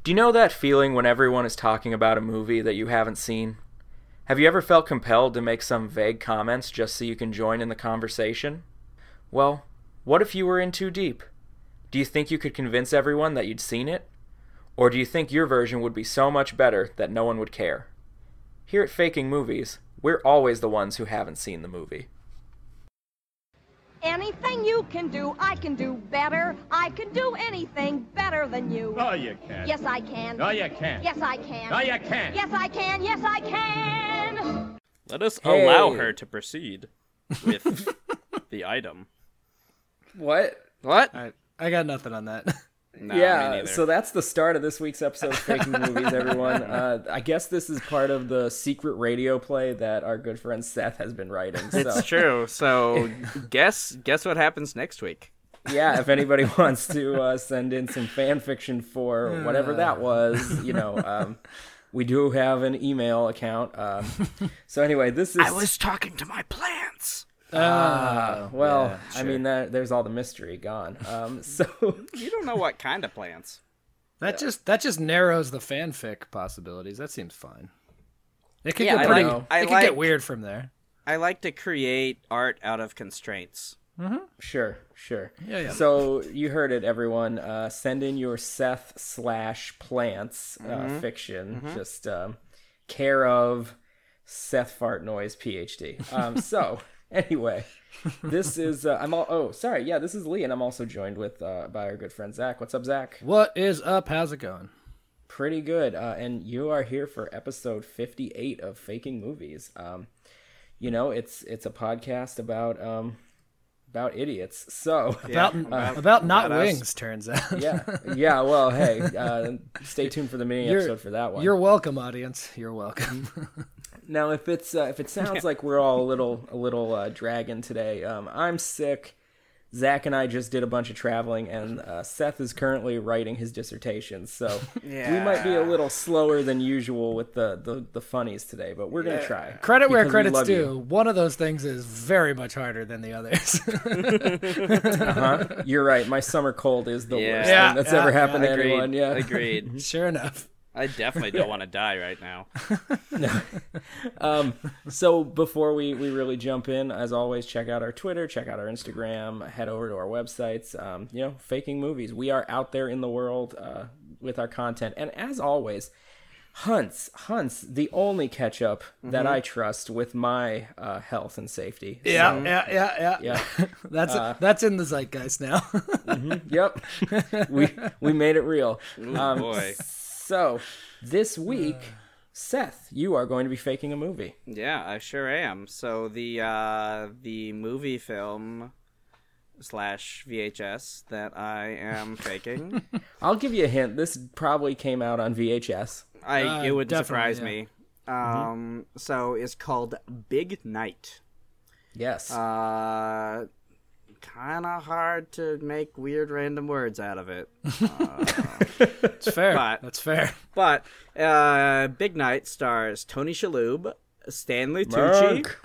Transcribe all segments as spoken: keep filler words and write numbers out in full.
Do you know that feeling when everyone is talking about a movie that you haven't seen? Have you ever felt compelled to make some vague comments just so you can join in the conversation? Well, what if you were in too deep? Do you think you could convince everyone that you'd seen it? Or do you think your version would be so much better that no one would care? Here at Faking Movies, we're always the ones who haven't seen the movie. Anything you can do, I can do better. I can do anything better than you. Oh, you can. Yes, I can. No, you can't. Yes, I can. No, you can't. Yes, I can. Yes, I can. Let us Hey. allow her to proceed with the item. What? What? I, I got nothing on that. No, me yeah, neither. so that's the start of this week's episode of Faking Movies, everyone. Uh, I guess this is part of the secret radio play that our good friend Seth has been writing. So. It's true. So guess guess what happens next week. Yeah, if anybody wants to uh, send in some fan fiction for whatever that was, you know, um, we do have an email account. Um, so anyway, this is... talking to my plants. Ah, well, yeah, I sure. mean, that, there's all the mystery gone. Um, so... You don't know what kind of plants. That just that just narrows the fanfic possibilities. That seems fine. It could Yeah, get I pretty. like- I it could like- get weird from there. I like to create art out of constraints. Sure, sure. Yeah, yeah. So you heard it, everyone. Uh, send in your Seth slash plants uh, fiction. Just um, care of Seth Fart Noise, PhD. Um, so anyway, this is uh, I'm all. Oh, sorry. Yeah, this is Lee, and I'm also joined with uh, by our good friend Zach. What's up, Zach? What is up? How's it going? Pretty good. Uh, and you are here for episode fifty-eight of Faking Movies. Um, you know, it's it's a podcast about um, about idiots. So About about- about not about us. wings. Turns out. yeah, yeah. Well, hey, uh, stay tuned for the mini You're- episode for that one. You're welcome, audience. You're welcome. Now, if it's uh, if it sounds like we're all a little a little uh, dragging today, um, I'm sick. Zach and I just did a bunch of traveling, and uh, Seth is currently writing his dissertation, so we might be a little slower than usual with the, the, the funnies today, but we're gonna try. Credit where Because we credit's love due. you. One of those things is very much harder than the others. Uh-huh. You're right. My summer cold is the Yeah. worst Yeah, thing that's yeah, ever yeah. happened to Agreed. anyone. Yeah. Agreed. Sure enough. I definitely don't want to die right now. Um, so before we, we really jump in, as always, check out our Twitter, check out our Instagram, head over to our websites. Um, you know, Faking Movies. We are out there in the world uh, with our content, and as always, Hunts, Hunts, the only ketch up that I trust with my uh, health and safety. Yeah, So, yeah, yeah, yeah. yeah. That's that's in the zeitgeist now. Yep. we we made it real. Um, boy. So this week, Seth, you are going to be faking a movie. Yeah, I sure am. So the uh, the movie film slash V H S that I am faking, I'll give you a hint. This probably came out on V H S. I Uh, it would definitely, surprise yeah. me. Um, so it's called Big Night. Yes. Uh, kind of hard to make weird random words out of it. Uh, It's fair. But- That's fair. But uh, Big Night stars Tony Shalhoub, Stanley Tucci, Mark.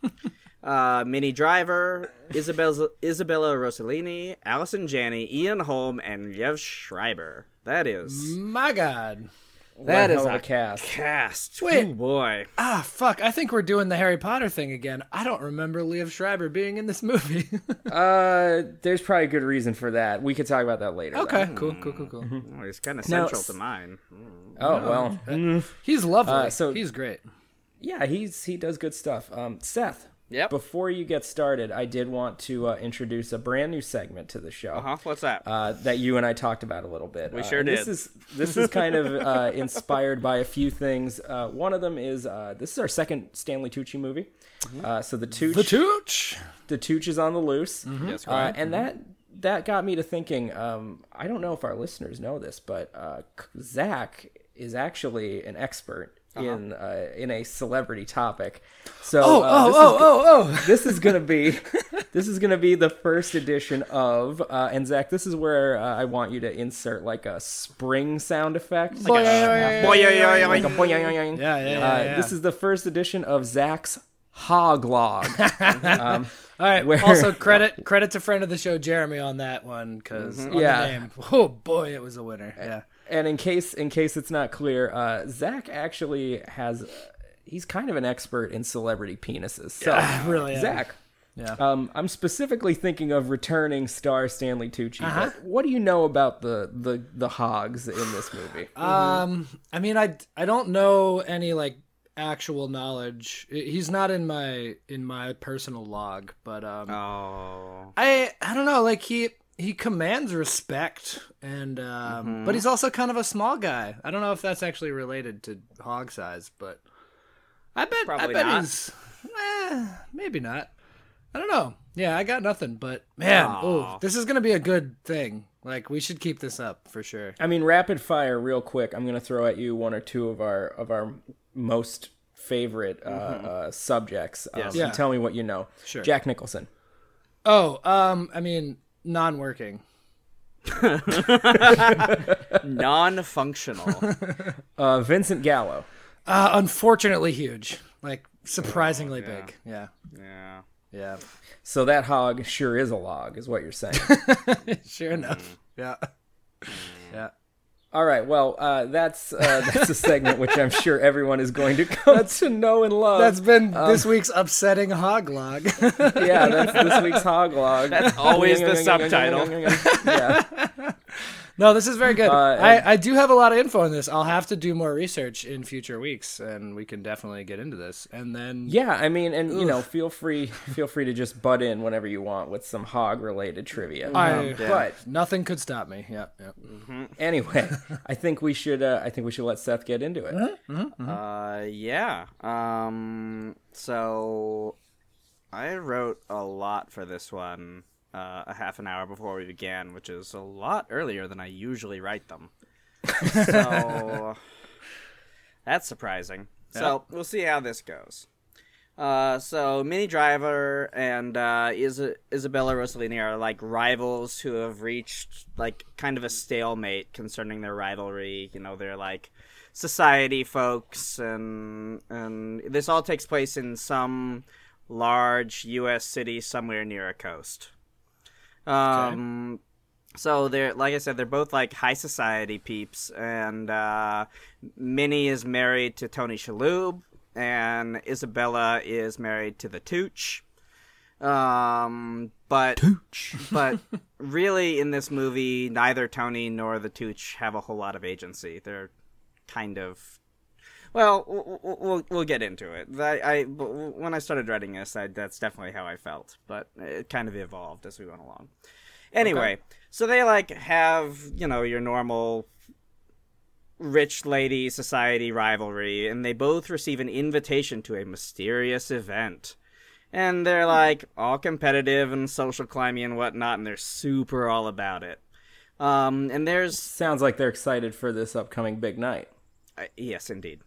uh, Minnie Driver, Isabella, Isabella Rossellini, Allison Janney, Ian Holm, and Liev Schreiber. That is My God. that One is hell of a a cast. cast. Wait. Oh boy. Ah, fuck. I think we're doing the Harry Potter thing again. I don't remember Liev Schreiber being in this movie. Uh, there's probably a good reason for that. We could talk about that later. though. okay, cool, cool, cool, cool. Oh, he's kind of Now, central s- to mine. Oh well. He's lovely. Uh, so- He's great. Yeah, he's he does good stuff. Um, Seth. Yep. Before you get started, I did want to uh, introduce a brand new segment to the show. Uh huh. What's that? Uh, that you and I talked about a little bit. We Uh, sure and This did. is this is kind of uh, inspired by a few things. Uh, one of them is uh, this is our second Stanley Tucci movie. Uh, so the Tucci, The Tooch. the Tooch is on the loose, Yes, uh, correct. and that that got me to thinking. Um, I don't know if our listeners know this, but uh, Zach is actually an expert in uh, in a celebrity topic. So Oh, uh, oh, this oh, is, oh, oh. this is gonna be this is gonna be the first edition of uh, and Zach, this is where uh, I want you to insert like a spring sound effect. Boy, yeah, Boy, yeah, yeah, yeah, Like a boing, yeah, yeah, uh, yeah. This is the first edition of Zach's Hog Log. um, All right. where- Also, credit credit to friend of the show Jeremy on that one because Yeah. the name. Oh boy, it was a winner. Yeah. and in case in case it's not clear, uh, Zach actually has. Uh, he's kind of an expert in celebrity penises. So, I really am. Zach. Yeah. Um, I'm specifically thinking of returning star Stanley Tucci. Uh-huh. But what do you know about the, the, the hogs in this movie? Um, I mean, I, I don't know any like actual knowledge. He's not in my in my personal log, but um, Oh. I I don't know. Like he he commands respect, and um, Mm-hmm. but he's also kind of a small guy. I don't know if that's actually related to hog size, but I bet Probably I bet not. he's eh, maybe not. I don't know. Yeah, I got nothing, but man, Aw. oh, this is gonna be a good thing. Like we should keep this up for sure. I mean, rapid fire, real quick. I'm going to throw at you one or two of our of our most favorite uh, uh, subjects. Um, Yes. Yeah. and tell me what you know. Sure. Jack Nicholson. Oh, um, I mean, non-working. Non-functional. Uh, Vincent Gallo. Uh, unfortunately, huge. Like surprisingly Oh, yeah. big. Yeah, Yeah. yeah. So that hog sure is a log, is what you're saying. Sure enough. Yeah. Yeah. All right. Well, uh, that's uh, that's a segment which I'm sure everyone is going to come to know and love. That's been this week's upsetting hog log. yeah. That's this week's hog log. That's always the subtitle. yeah. No, this is very good. Uh, I, I do have a lot of info on this. I'll have to do more research in future weeks, and we can definitely get into this. And then, Yeah, I mean, and you know, feel free feel free to just butt in whenever you want with some hog related trivia. I, Um, But nothing could stop me. Yeah, yeah. anyway, I think we should uh, I think we should let Seth get into it. Uh, yeah. Um, so I wrote a lot for this one uh, a half an hour before we began, which is a lot earlier than I usually write them. So that's surprising. So we'll see how this goes. Uh, so Minnie Driver and uh, Is- Isabella Rossellini are like rivals who have reached like kind of a stalemate concerning their rivalry. You know, they're like society folks, and and this all takes place in some large U S city somewhere near a coast. Um, so they're like I said, they're both like high society peeps, and uh, Minnie is married to Tony Shalhoub, and Isabella is married to the Tooch. Um, but but really, in this movie, neither Tony nor the Tooch have a whole lot of agency. They're kind of well, we'll we'll, we'll get into it. I, I when I started writing this, I, that's definitely how I felt, but it kind of evolved as we went along. Anyway, okay. So they like have, you know, your normal rich lady society rivalry, and they both receive an invitation to a mysterious event. And they're like all competitive and social climbing and whatnot, and they're super all about it. Um, and there's Sounds like they're excited for this upcoming big night. uh, yes, indeed.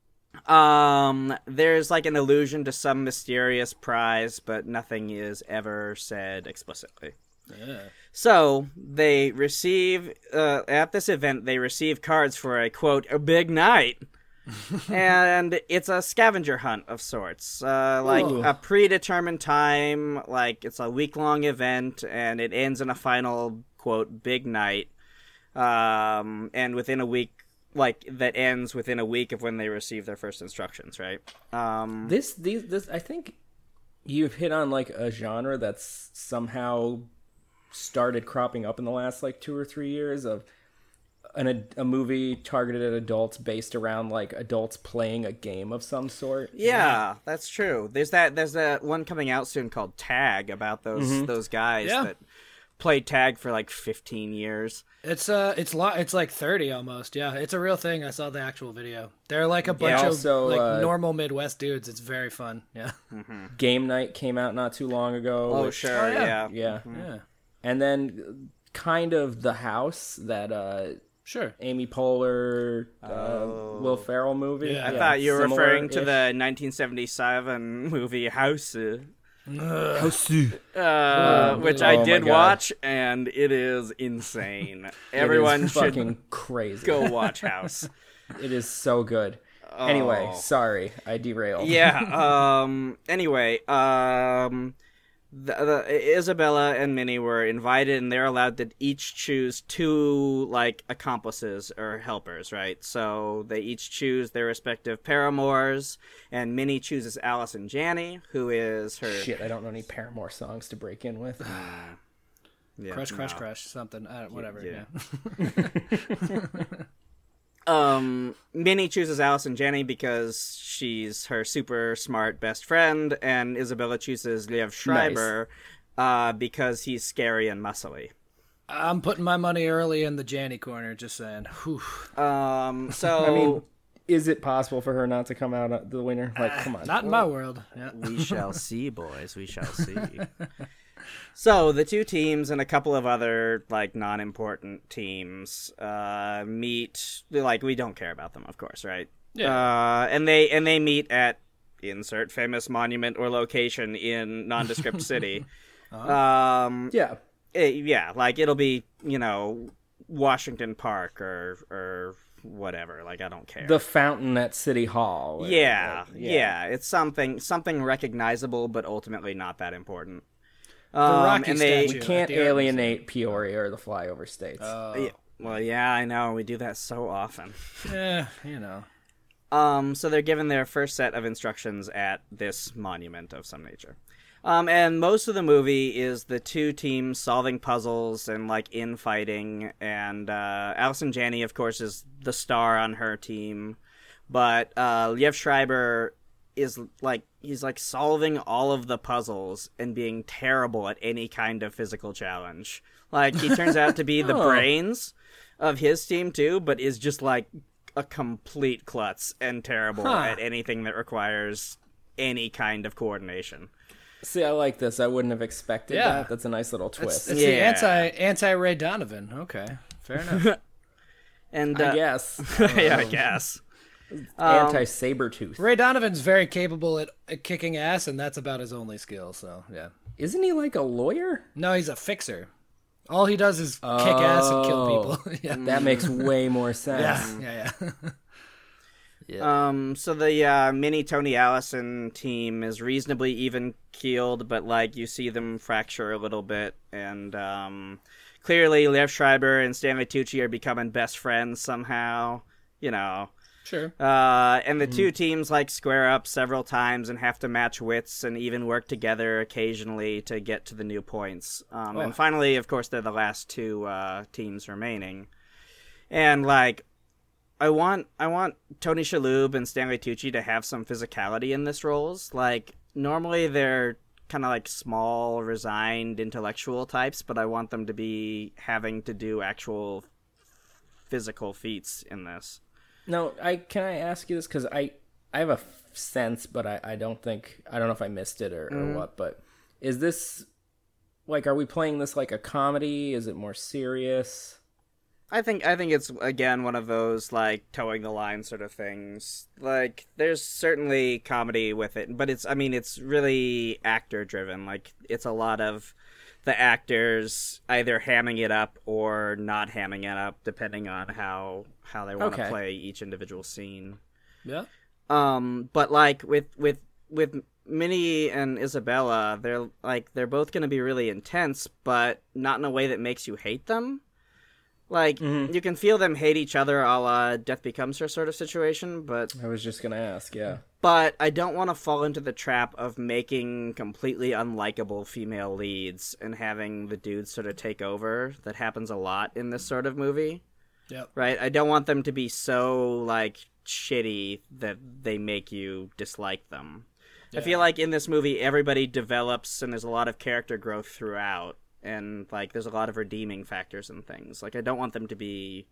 Um, there's like an allusion to some mysterious prize, but nothing is ever said explicitly. Yeah. So they receive uh, at this event they receive cards for a quote a big night, and it's a scavenger hunt of sorts, uh, like Ooh. a predetermined time. Like it's a week long event, and it ends in a final quote big night. Um, and within a week. Like that ends within a week of when they receive their first instructions, right? Um, This these this I think you've hit on like a genre that's somehow started cropping up in the last like two or three years of an a, a movie targeted at adults based around like adults playing a game of some sort. yeah, that's true. There's that. There's that one coming out soon called Tag about those those guys Yeah. that played tag for like fifteen years. It's uh, it's lo- it's like thirty almost. Yeah, it's a real thing. I saw the actual video. They're like a bunch also, of like uh, normal Midwest dudes. It's very fun. Yeah. Game Night came out not too long ago. Oh, which- sure, yeah. yeah. Yeah. Yeah. And then kind of The House, that uh Sure. Amy Poehler, uh, Oh. Will Ferrell movie. Yeah. I thought you were similar-ish. referring to the nineteen seventy-seven movie House, uh, House. uh, which Oh I my did God. watch, and it is insane. Everyone it is should fucking crazy. go watch House. It is so good. Anyway, Oh. sorry, I derailed. Yeah. Um. Anyway. Um. the, the Isabella and Minnie were invited, and they're allowed to each choose two like accomplices or helpers, right? So they each choose their respective paramours, and Minnie chooses Allison Janney, who is her Shit, I don't know any Paramore songs to break in with. yeah, Crush, crush, no. crush, something. Uh, whatever. Yeah. Yeah. Um, Minnie chooses Allison Janney because she's her super smart best friend, and Isabella chooses Liev Schreiber uh, because he's scary and muscly. I'm putting my money early in the Janny corner. Just saying. Whew. Um, so I mean, is it possible for her not to come out the winner? Like, come on. Not in my world. Yeah. we shall see, boys. We shall see. So the two teams and a couple of other like non-important teams uh, meet. Like we don't care about them, of course, right? Yeah. Uh, and they and they meet at insert famous monument or location in nondescript city. Um, Yeah. it- yeah, like it'll be you know Washington Park or or whatever. Like I don't care. The fountain at City Hall. or, yeah, like, yeah, it's something something recognizable, but ultimately not that important. The Um, Rocky and they, statue. We can't at the art alienate Peoria or the flyover states. Yeah, well, yeah, I know. We do that so often. Yeah, you know. Um, so they're given their first set of instructions at this monument of some nature. Um, and most of the movie is the two teams solving puzzles and, like, infighting. And uh, Allison Janney, of course, is the star on her team. But uh, Liev Schreiber is, like, he's, like, solving all of the puzzles and being terrible at any kind of physical challenge. Like, he turns out to be the Oh. brains of his team, too, but is just, like, a complete klutz and terrible Huh. at anything that requires any kind of coordination. See, I like this. I wouldn't have expected Yeah. that. That's a nice little It's, twist. it's Yeah. the anti anti Ray Donovan. Okay, fair enough. And uh, I guess. yeah, I guess. Um, Anti Sabretooth. Ray Donovan's very capable at, at kicking ass, and that's about his only skill. So yeah. Isn't he like a lawyer? No, he's a fixer. All he does is kick ass and kill Oh. people. yeah. That makes way more sense. yeah, yeah, yeah. Um, so the uh, mini Tony Allison team is reasonably even keeled, but like you see them fracture a little bit, and um, clearly Liev Schreiber and Stanley Tucci are becoming best friends somehow. You know, Sure. uh, and the two teams like square up several times and have to match wits and even work together occasionally to get to the new points. Um, Oh. And finally, of course, they're the last two uh, teams remaining, and like. I want I want Tony Shalhoub and Stanley Tucci to have some physicality in this roles. Like normally they're kind of like small, resigned, intellectual types, but I want them to be having to do actual physical feats in this. No, I can I ask you this because I I have a f- sense, but I, I don't think I don't know if I missed it or, or what. But is this like are we playing this like a comedy? Is it more serious? I think I think it's again one of those like towing the line sort of things. Like there's certainly comedy with it, but it's I mean it's really actor driven. Like it's a lot of the actors either hamming it up or not hamming it up depending on how how they want to Okay. play each individual scene. Yeah. Um but like with with with Minnie and Isabella, they're like they're both going to be really intense, but not in a way that makes you hate them. Like, you can feel them hate each other a la Death Becomes Her sort of situation, but I was just gonna ask. Yeah. but I don't want to fall into the trap of making completely unlikable female leads and having the dudes sort of take over. That happens a lot in this sort of movie, Yep. right? I don't want them to be so, like, shitty that they make you dislike them. I feel like in this movie, everybody develops and there's a lot of character growth throughout. And, like, there's a lot of redeeming factors and things. Like, I don't want them to be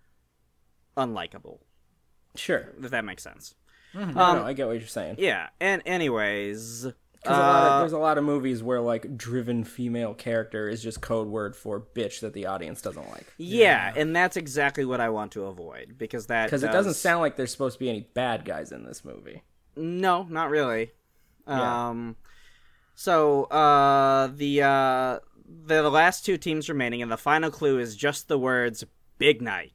unlikable, Sure. if that makes sense. No, Um, no, I get what you're saying. Yeah, and anyways... 'Cause a lot of, uh, there's a lot of movies where like driven female character is just code word for bitch that the audience doesn't like. yeah, and that's exactly what I want to avoid, because that Because it does- doesn't sound like there's supposed to be any bad guys in this movie. No, not really. Yeah. Um, so, uh, the, uh, the, the last two teams remaining, and the final clue is just the words, big night,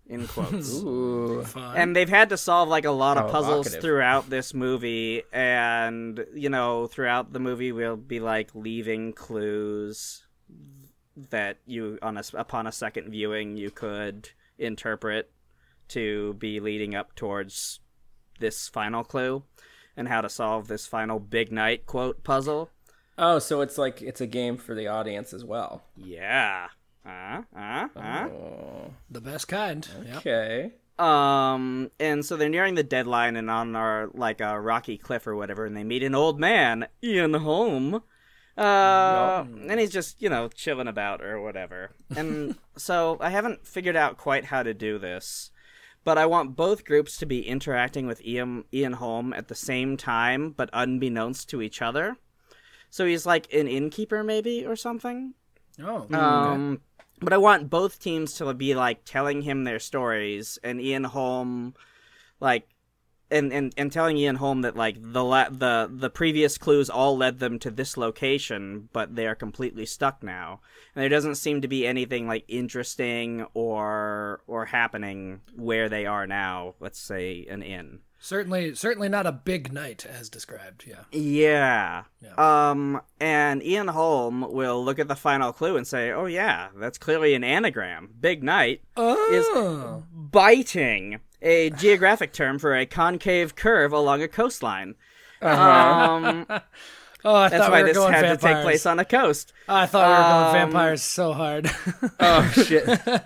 in quotes. Ooh. Fun. And they've had to solve like a lot of How puzzles evocative. throughout this movie, and you know, throughout the movie, we'll be like leaving clues that you, on a, upon a second viewing, you could interpret to be leading up towards this final clue and how to solve this final big night quote puzzle. Oh, so it's like it's a game for the audience as well. Yeah. Uh, uh, uh. Oh, The best kind. Yep. okay. Um, and so they're nearing the deadline and on our, like, a rocky cliff or whatever, and they meet an old man, Ian Holm. Uh, and he's just, you know, chilling about or whatever. And so I haven't figured out quite how to do this, but I want both groups to be interacting with Ian, Ian Holm at the same time, but unbeknownst to each other. So he's like an innkeeper, maybe, or something. Oh, okay. Um, but I want both teams to be like telling him their stories, and Ian Holm, like, and, and, and telling Ian Holm that like the la- the the previous clues all led them to this location, but they are completely stuck now, and there doesn't seem to be anything like interesting or or happening where they are now. Let's say an inn. Certainly, certainly not a big night as described. Yeah. Yeah. Yeah. Um, and Ian Holm will look at the final clue and say, "Oh yeah, that's clearly an anagram. Big night is Oh. biting, a geographic term for a concave curve along a coastline." Uh-huh. Um, Oh, I that's thought why we were this going had vampires. to take place on a coast. I thought we were Um, going vampires so hard. Oh shit.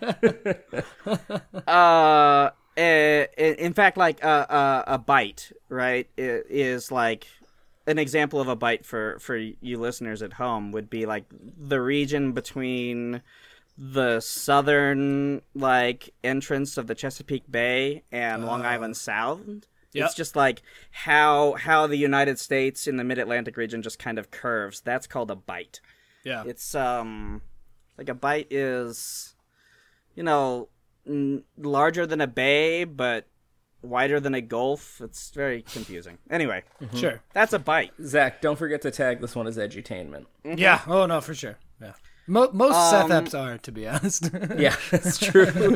Uh, eh, in fact, like a a, a bite, right, i- is like an example of a bite for for you listeners at home would be like the region between the southern like entrance of the Chesapeake Bay and Long Island Sound. Yep. It's just like how how the United States in the Mid-Atlantic region just kind of curves. That's called a bite. Yeah. It's um like a bite is, you know, n- larger than a bay but wider than a gulf. It's very confusing. Anyway, Sure. that's a bite. Zach, don't forget to tag this one as edutainment. Yeah. Oh no, for sure. Yeah. Mo- most Um, Seth eps are, to be honest. Yeah, that's true.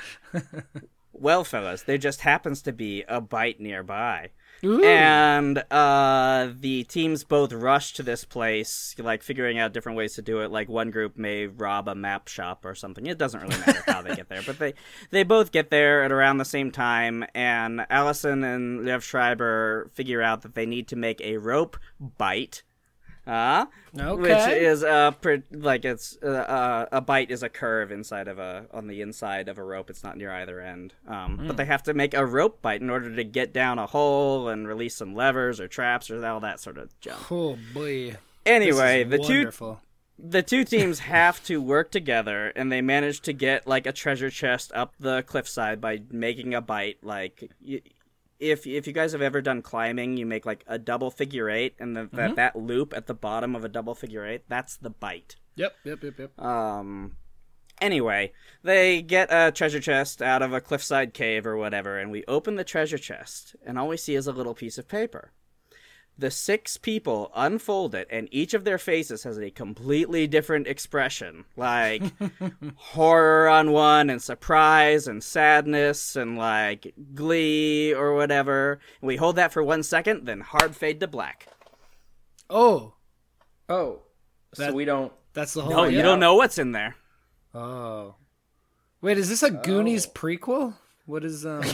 Well, fellas, there just happens to be a bite nearby. Ooh. And uh, the teams both rush to this place, like figuring out different ways to do it. Like one group may rob a map shop or something. It doesn't really matter how they get there, but they they both get there at around the same time. And Allison and Lev Schreiber figure out that they need to make a rope bite. Uh, Okay. Which is uh per, like it's uh, uh, a bite is a curve inside of a on the inside of a rope. It's not near either end. Um, Hmm. but they have to make a rope bite in order to get down a hole and release some levers or traps or all that sort of junk. Oh boy. Anyway, This the is two wonderful. the two teams have to work together, and they manage to get like a treasure chest up the cliffside by making a bite. Like, y- if if you guys have ever done climbing, you make like a double figure eight, and the, that that loop at the bottom of a double figure eight, that's the bite. Yep. Yep. Yep. Yep. Um. Anyway, they get a treasure chest out of a cliffside cave or whatever, and we open the treasure chest, and all we see is a little piece of paper. The six people unfold it, and each of their faces has a completely different expression. Like, horror on one, and surprise, and sadness, and, like, glee, or whatever. And we hold that for one second, then hard fade to black. Oh, Oh, so That- we don't. that's the whole. Oh, you idea? don't know what's in there. Oh. Wait, is this a Goonies prequel? What is um?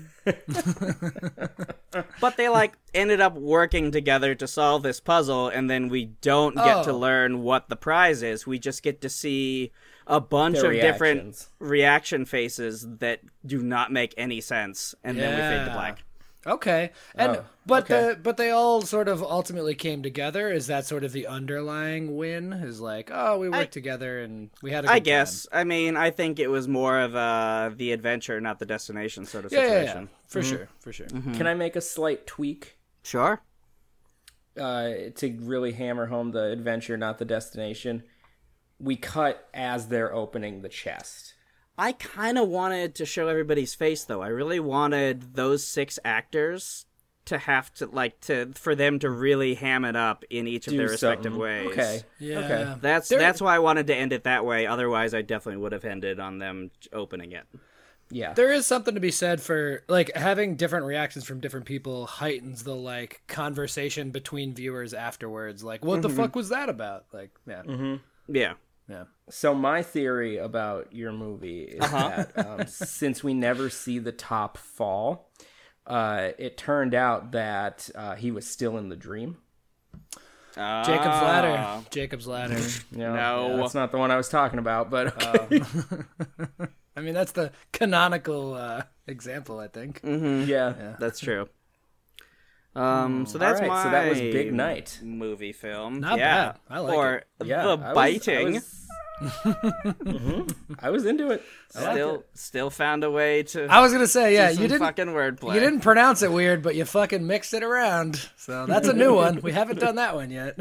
But they, like, ended up working together to solve this puzzle, and then we don't get to Oh. learn what the prize is. We just get to see a bunch Their of different reactions. reaction faces that do not make any sense, and then we fade to Yeah. black. Okay, and Oh, but okay. the but they all sort of ultimately came together. Is that sort of the underlying win? Is like, oh, we worked I- together and we had a good I guess. I mean, I think it was more of uh, the adventure, not the destination sort of time. Yeah, yeah, situation. yeah, for sure, for sure. Can I make a slight tweak Sure. uh, to really hammer home the adventure, not the destination? We cut as they're opening the chest. I kind of wanted to show everybody's face, though. I really wanted those six actors to have to, like, to for them to really ham it up in each of Do their respective something. ways. Okay. Yeah, Okay. That's There- that's why I wanted to end it that way. Otherwise, I definitely would have ended on them opening it. Yeah. There is something to be said for like having different reactions from different people heightens the like conversation between viewers afterwards. Like, what the fuck was that about? Like, yeah, Yeah. yeah. So my theory about your movie is Uh-huh. that um, since we never see the top fall, uh, it turned out that uh, he was still in the dream. Jacob's Ah. Ladder. Jacob's Ladder. Yeah, No. yeah, that's not the one I was talking about, but okay. I mean, that's the canonical uh, example, I think. yeah. That's true. Um, so that's Alright, my so that was Big Night. movie film. Not yeah. bad. I like or it. Yeah, the I was- I biting. was- Mhm. I was into it. I liked Still, it. still found a way to. I was gonna say, yeah, do some you didn't fucking wordplay. you didn't pronounce it weird, but you fucking mixed it around. So that's a new one. We haven't done that one yet.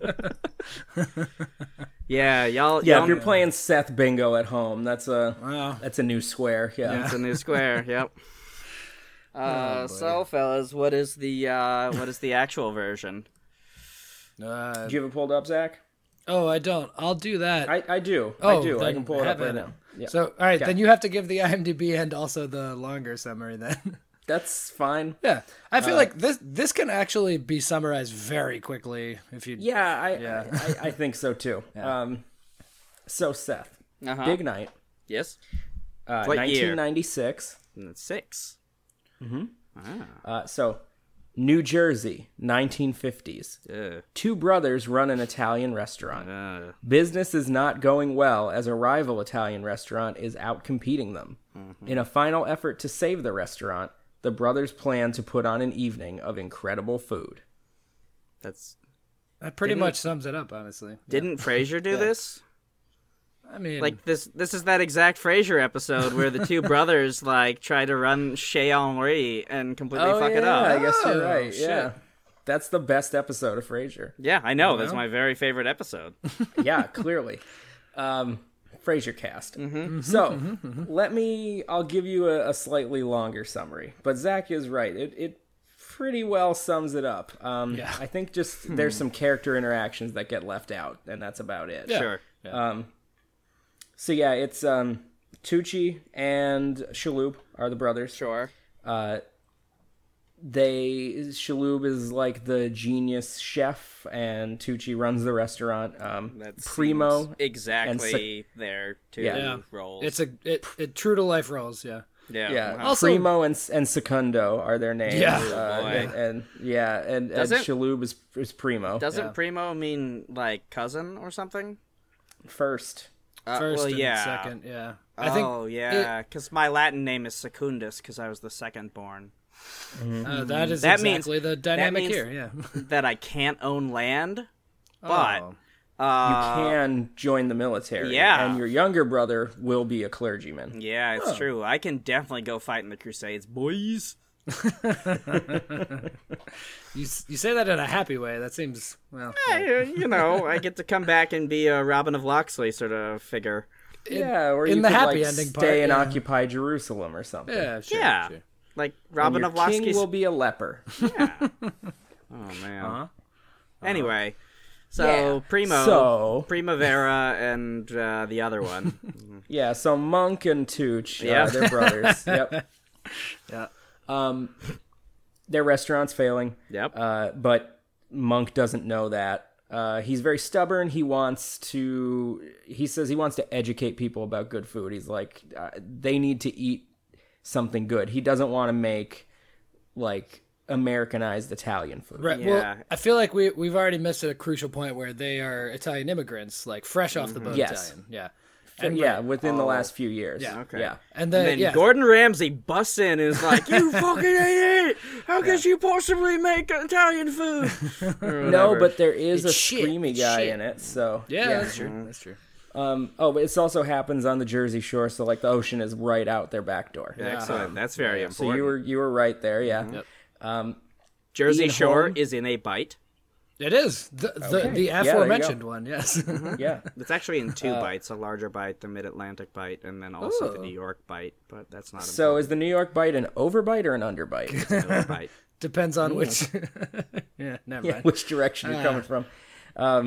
Yeah, y'all. Yeah, y'all, if you're playing Seth Bingo at home, that's a Wow. that's a new square. Yeah. It's a new square. Yep. Uh, so, fellas, what is the uh, what is the actual version? Uh, Do you have it pulled up, Zach? oh, I don't. I'll do that. I, I do. Oh, I do. I then can pull it up have right it. now. Yeah. So, all right, Okay. then you have to give the IMDb and also the longer summary then. That's fine. Yeah, I Uh, feel like this this can actually be summarized very quickly if you. Yeah, I Yeah. I, I think so too. Um, so Seth, Uh-huh. Big Night, Yes. uh, What year? nineteen ninety-six. And it's six. Uh, so New Jersey, nineteen fifties. Ugh. Two brothers run an Italian restaurant. Uh, Business is not going well as a rival Italian restaurant is out competing them. In a final effort to save the restaurant, the brothers plan to put on an evening of incredible food. that's That pretty Didn't- much sums it up, honestly. didn't Frasier do this? I mean, Like this this is that exact Frasier episode where the two brothers like try to run Chez Henri and completely fuck it I up. guess you're Oh, right. shit. Yeah. That's the best episode of Frasier. Yeah, I know. That's Well. my very favorite episode. Yeah, clearly. Um, Frasier cast. So, let me, I'll give you a, a slightly longer summary. But Zach is right. It, it pretty well sums it up. Um, Yeah. I think just there's some character interactions that get left out, and that's about it. Sure. Um, so, yeah, it's um, Tucci and Shaloub are the brothers. Sure. Uh, they Shaloub is like the genius chef, and Tucci runs the restaurant. Um, That Primo, seems exactly their two Yeah. yeah, roles. it's a it, it true to life roles. Yeah, yeah. yeah, wow. Also- Primo and and Secundo are their names. Yeah. uh, boy. and, and yeah, and, and Doesn't- Shaloub is is Primo. Doesn't Yeah. Primo mean like cousin or something? First. Uh, first well, and yeah. second. Yeah, I think oh yeah, because my Latin name is Secundus because I was the second born. uh, that is That means- exactly the dynamic means- here. Yeah, That I can't own land, but Oh. You uh, can join the military. yeah. And your younger brother will be a clergyman. yeah, it's true. I can definitely go fight in the Crusades, boys. you s- you say that in a happy way. That seems well. I, you know, I get to come back and be a Robin of Locksley sort of figure. Yeah, or in you the could, happy like, ending stay part, and yeah. occupy Jerusalem or something. Yeah, sure, Yeah. sure. Like And Robin your of Locksley's. king will be a leper. Oh man. Uh-huh. Anyway, so Yeah. Primo, So- Primavera, and uh, the other one. Yeah, so Monk and Tooch, Yeah. uh, they're brothers. Yep. Yeah. Um, their restaurant's failing, Yep. uh, but Monk doesn't know that. Uh, he's very stubborn. He wants to. He says he wants to educate people about good food. He's like, uh, they need to eat something good. He doesn't want to make like Americanized Italian food. Right. Yeah. Well, I feel like we we've already missed a crucial point where they are Italian immigrants, like fresh off the boat Yes. Italian. Yeah. And yeah, within the last few years. Yeah. Okay. Yeah. And then, And then yeah. Gordon Ramsay busts in and is like, "You fucking idiot! How could you possibly make Italian food?" Or No, whatever. but there is It's a shit. screamy It's guy shit. in it. So yeah, that's true. That's true. Um, oh, but it also happens on the Jersey Shore, so like the ocean is right out their back door. excellent. That's very So important. you were you were right there, yeah. Yep. Um, Jersey Ian Shore Holm. is in a bite. It is the the, Okay. the Yeah, there you aforementioned go. one. Yes. yeah. It's actually in two bites: a larger bite, the Mid-Atlantic bite, and then also the Ooh. New York bite. But that's not. So is the New York bite an overbite or an underbite? a New York bite. Depends on which. yeah. Never yeah, mind. which direction you're coming from. Um,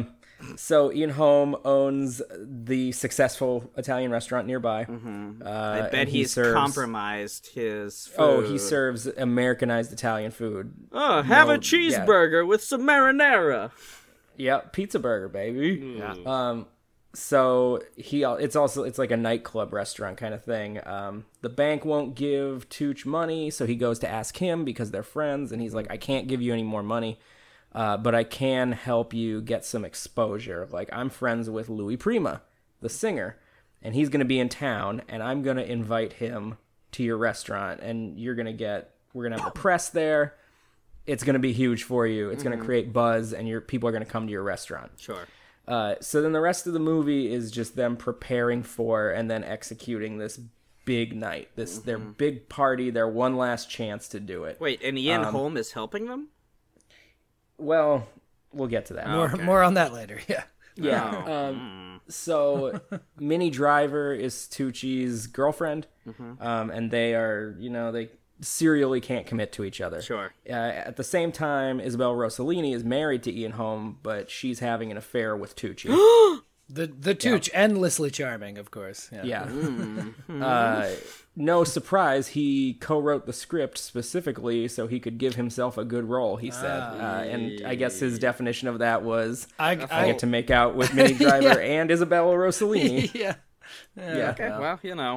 So Ian Holm owns the successful Italian restaurant nearby. Mm-hmm. Uh, I bet and he he's serves, compromised his food. Oh, he serves Americanized Italian food. Oh, have No, a cheeseburger with some marinara. Yep, pizza burger, baby. Yeah. Um, so he, it's also it's like a nightclub restaurant kind of thing. Um, the bank won't give Tooch money, so he goes to ask him because they're friends, and he's like, I can't give you any more money, uh, but I can help you get some exposure. Like, I'm friends with Louis Prima, the singer, and he's gonna be in town, and I'm gonna invite him to your restaurant, and you're gonna get, we're gonna have the press there. It's going to be huge for you. It's going to create buzz, and your people are going to come to your restaurant. Sure. Uh, so then the rest of the movie is just them preparing for and then executing this big night, this their big party, their one last chance to do it. Wait, and Ian Um, Holm is helping them? Well, we'll get to that. More okay. more on that later. Yeah. Yeah. Oh. Um, so Minnie Driver is Tucci's girlfriend, um, and they are, you know, they serially can't commit to each other. Sure. Uh, at the same time, Isabel Rossellini is married to Ian Holm, but she's having an affair with Tucci. The the Tooch, endlessly charming, of course. Yeah. Yeah. Mm-hmm. Uh, no surprise, he co-wrote the script specifically so he could give himself a good role, he said. Uh, and I guess his definition of that was, I, I I, get to make out with Minnie Driver and Isabella Rossellini. yeah. Yeah. Okay, well, you know.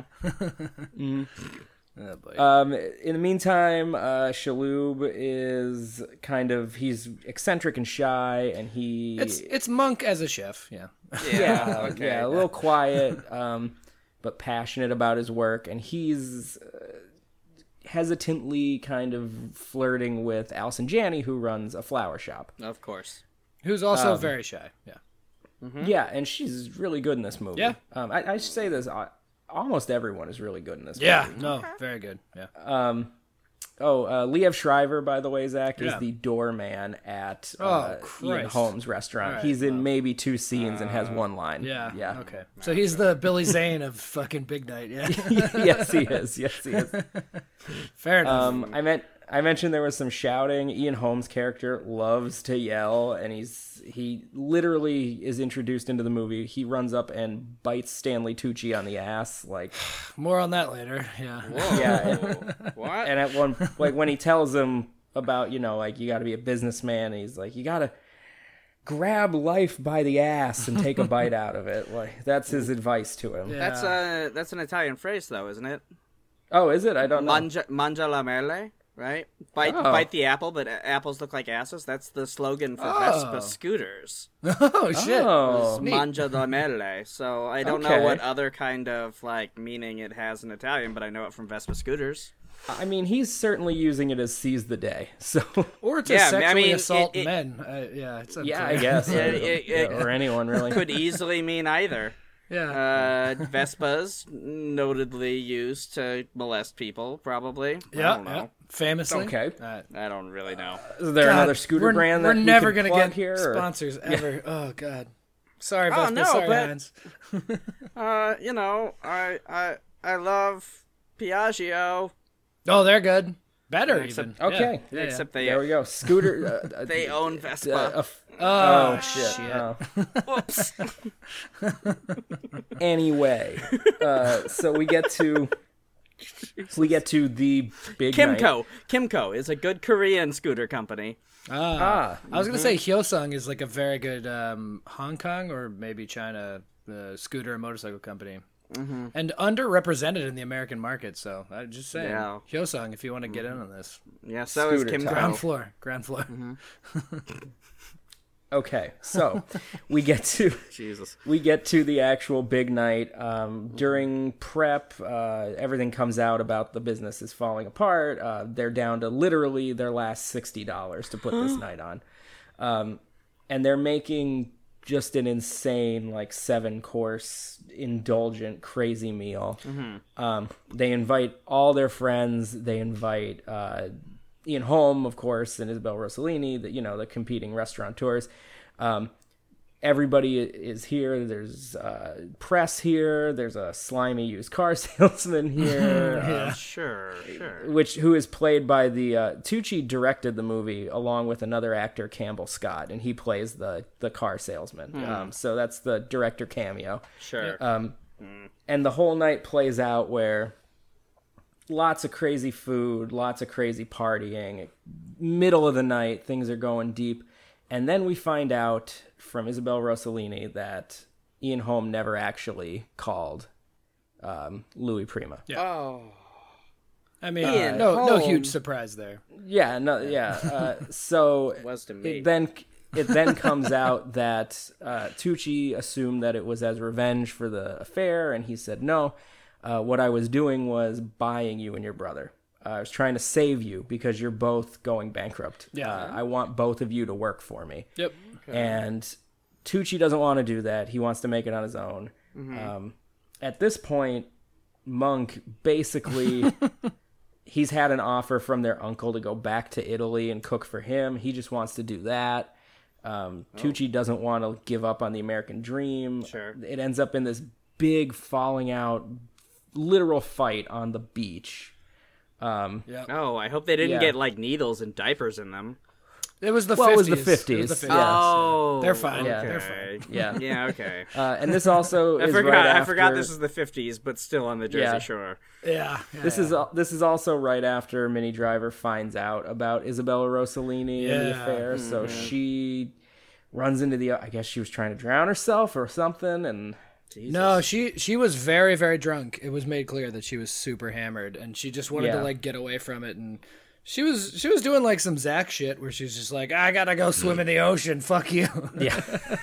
Oh, boy. Um, in the meantime, uh, Shaloub is kind of, he's eccentric and shy, and he... it's it's Monk as a chef. Yeah. yeah, okay. yeah, a little quiet, um, but passionate about his work, and he's uh, hesitantly kind of flirting with Allison Janney, who runs a flower shop. Of course. Who's also Um, very shy. Yeah. Yeah, and she's really good in this movie. Yeah. um, I, I should say this. I, almost everyone is really good in this. Yeah. movie. No. Very good. Yeah. Um. Oh, uh, Liev Shriver, by the way, Zach, is Yeah. the doorman at Oh, uh, Ian Christ. Holmes' restaurant. All right, He's in maybe two scenes and has one line. Yeah. Yeah. Okay. So he's the Billy Zane of fucking Big Night. Yeah. Yes, he is. Yes, he is. Fair enough. Um, I meant I mentioned there was some shouting. Ian Holmes' character loves to yell, and he's he literally is introduced into the movie. He runs up and bites Stanley Tucci on the ass, like More on that later. Yeah. yeah. And, What? and at one like when he tells him about, you know, like, you got to be a businessman, he's like, you got to grab life by the ass and take a bite out of it. Like, that's his advice to him. Yeah. That's uh that's an Italian phrase, though, isn't it? Oh, is it? I don't know. Mangia, mangia la mele, right? Bite, Oh. bite the apple, but a- apples look like asses. That's the slogan for Oh. Vespa scooters. Oh shit. Oh, Mangia la mele. So I don't Okay. know what other kind of like meaning it has in Italian, but I know it from Vespa scooters. I mean, he's certainly using it as seize the day. So Or to Yeah, I sexually mean, assault it- it- men. Uh, yeah. It's yeah, I unclear. guess. It- it- it- Yeah, or anyone really. Could easily mean either. Yeah. Uh, Vespas, notedly used to molest people, probably. I yeah. don't Yeah. know. Famously. Okay. Uh, I don't really know. Is there God, another scooter we're, brand we're that we never could gonna plug get here? or- sponsors ever. Oh god. Sorry, Oh, Vespa. no, Sorry, but- Heinz. Uh, you know, I I I love Piaggio. Oh, they're good. Better Except- even. Okay. Yeah. Yeah, Except they There we go. Scooter. Uh, uh, they own uh, Vespa. uh, f- Oh, oh shit. shit. Oh. Whoops. Anyway, uh, so we get to we get to the big night. Kimco. Kimco is a good Korean scooter company. Ah. Ah, I was gonna say Hyosung is like a very good um, Hong Kong or maybe China uh, scooter and motorcycle company, mm-hmm. and underrepresented in the American market. So I just saying, Yeah. Hyosung, if you want to get in on this, Yeah, so is Scooter Kimco. time. ground floor, ground floor. okay. So we get to Jesus. we get to the actual big night. Um, during prep, uh, everything comes out about the business is falling apart. Uh, they're down to literally their last sixty dollars to put this night on, um, and they're making just an insane, like, seven course indulgent crazy meal. Um, they invite all their friends. They invite uh, Ian Holm, of course, and Isabel Rossellini, the, you know, the competing restaurateurs. Um, everybody is here. There's uh, press here. There's a slimy used car salesman here. Yeah. um, Sure, sure. which who is played by the uh, Tucci directed the movie along with another actor, Campbell Scott, and he plays the the car salesman. Um, so that's the director cameo. Sure. Um, and the whole night plays out where lots of crazy food, lots of crazy partying. Middle of the night, things are going deep, and then we find out from Isabel Rossellini that Ian Holm never actually called um, Louis Prima. Yeah. Oh. I mean, Ian no, no Holm. huge surprise there. Yeah, no, yeah. Uh, so was to me. it then it then comes out that uh, Tucci assumed that it was as revenge for the affair, and he said no. Uh, what I was doing was buying you and your brother. Uh, I was trying to save you because you're both going bankrupt. Yeah. Uh, I want both of you to work for me. Yep. And Tucci doesn't want to do that. He wants to make it on his own. Um, at this point, Monk basically, he's had an offer from their uncle to go back to Italy and cook for him. He just wants to do that. Um, Tucci doesn't want to give up on the American dream. Sure. It ends up in this big falling out, literal fight on the beach. Um, Yeah. Oh, I hope they didn't Yeah. get like needles and diapers in them. It was the Well, it was fifties. the fifties. It was the fifties. Yeah. Oh, They're fine. Yeah. They're okay. fine. yeah. Yeah, okay. Uh, and this also I is forgot. right I after, forgot this was the fifties, but still on the Jersey Yeah. Shore. Yeah. yeah, This yeah. is al- this is also right after Minnie Driver finds out about Isabella Rossellini and the Yeah. affair, so she runs into the. I guess she was trying to drown herself or something, and No, she she was very very drunk. It was made clear that she was super hammered, and she just wanted Yeah. to like get away from it. And she was she was doing like some Zach shit where she's just like, I gotta go swim in the ocean. Fuck you. yeah.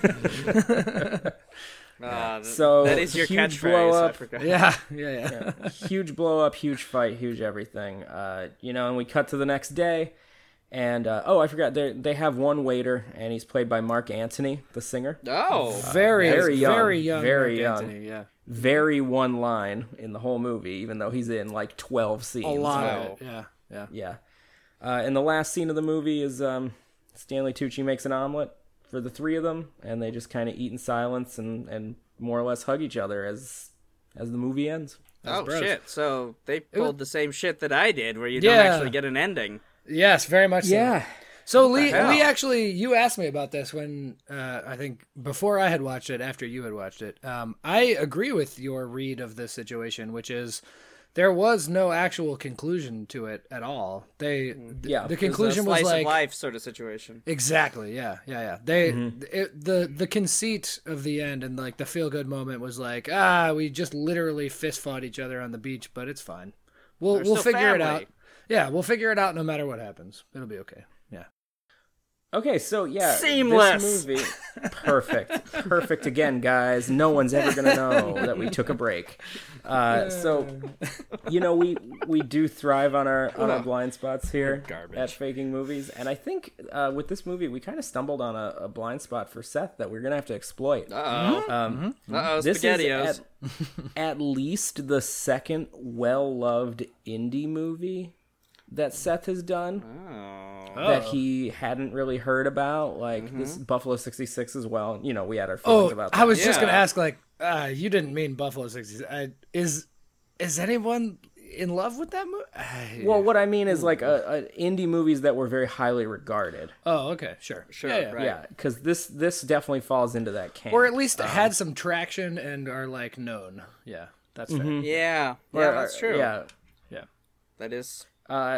Uh, th- So, that is your huge catchphrase. blow I up. forgot. yeah, yeah, yeah. Huge blow up, huge fight, huge everything. Uh, you know, and we cut to the next day, and uh, oh, I forgot they they have one waiter, and he's played by Mark Antony, the singer. Oh, Very Very young, very young, very Mark young. Antony, yeah, Very one line in the whole movie, even though he's in like twelve scenes. a lot Wow. of it. Yeah, yeah. Yeah. Uh, and the last scene of the movie is um, Stanley Tucci makes an omelet for the three of them, and they just kind of eat in silence and, and more or less hug each other as as the movie ends. oh bros. shit! So they pulled the same shit that I did, where you Yeah. don't actually get an ending. Yes, very much. So. So Lee, hell? Lee, actually, you asked me about this when uh, I think before I had watched it, after you had watched it. Um, I agree with your read of this situation, which is there was no actual conclusion to it at all. They, Yeah. the It was a conclusion was, slice like of life sort of situation. exactly, yeah, yeah, yeah. They, it, the the conceit of the end and like the feel good moment was like, ah, we just literally fist fought each other on the beach, but it's fine. We'll They're we'll still figure it family. out. Yeah, we'll figure it out no matter what happens. It'll be okay. Yeah. Okay, so yeah, Seamless. This movie, perfect, perfect again, guys. No one's ever gonna know that we took a break. Uh, so, you know, we we do thrive on our on our blind spots here Garbage. at faking movies, and I think uh, with this movie we kind of stumbled on a, a blind spot for Seth that we're gonna have to exploit. Uh oh. Um, Uh oh. This Spaghettios. is at, at least the second well-loved indie movie that Seth has done Oh. that he hadn't really heard about. Like this Buffalo sixty-six as well. You know, we had our Oh, feelings about that. I was just Yeah. gonna ask, like, uh, you didn't mean Buffalo sixty. I, is is anyone in love with that movie? Well, what I mean is like a, a indie movies that were very highly regarded. oh, okay, sure, Sure, yeah, yeah. right. Yeah, because this this definitely falls into that camp. Or at least Um, had some traction and are like known. Yeah, that's fair. Yeah. or- Yeah, that's true. Yeah. Yeah, That is Uh,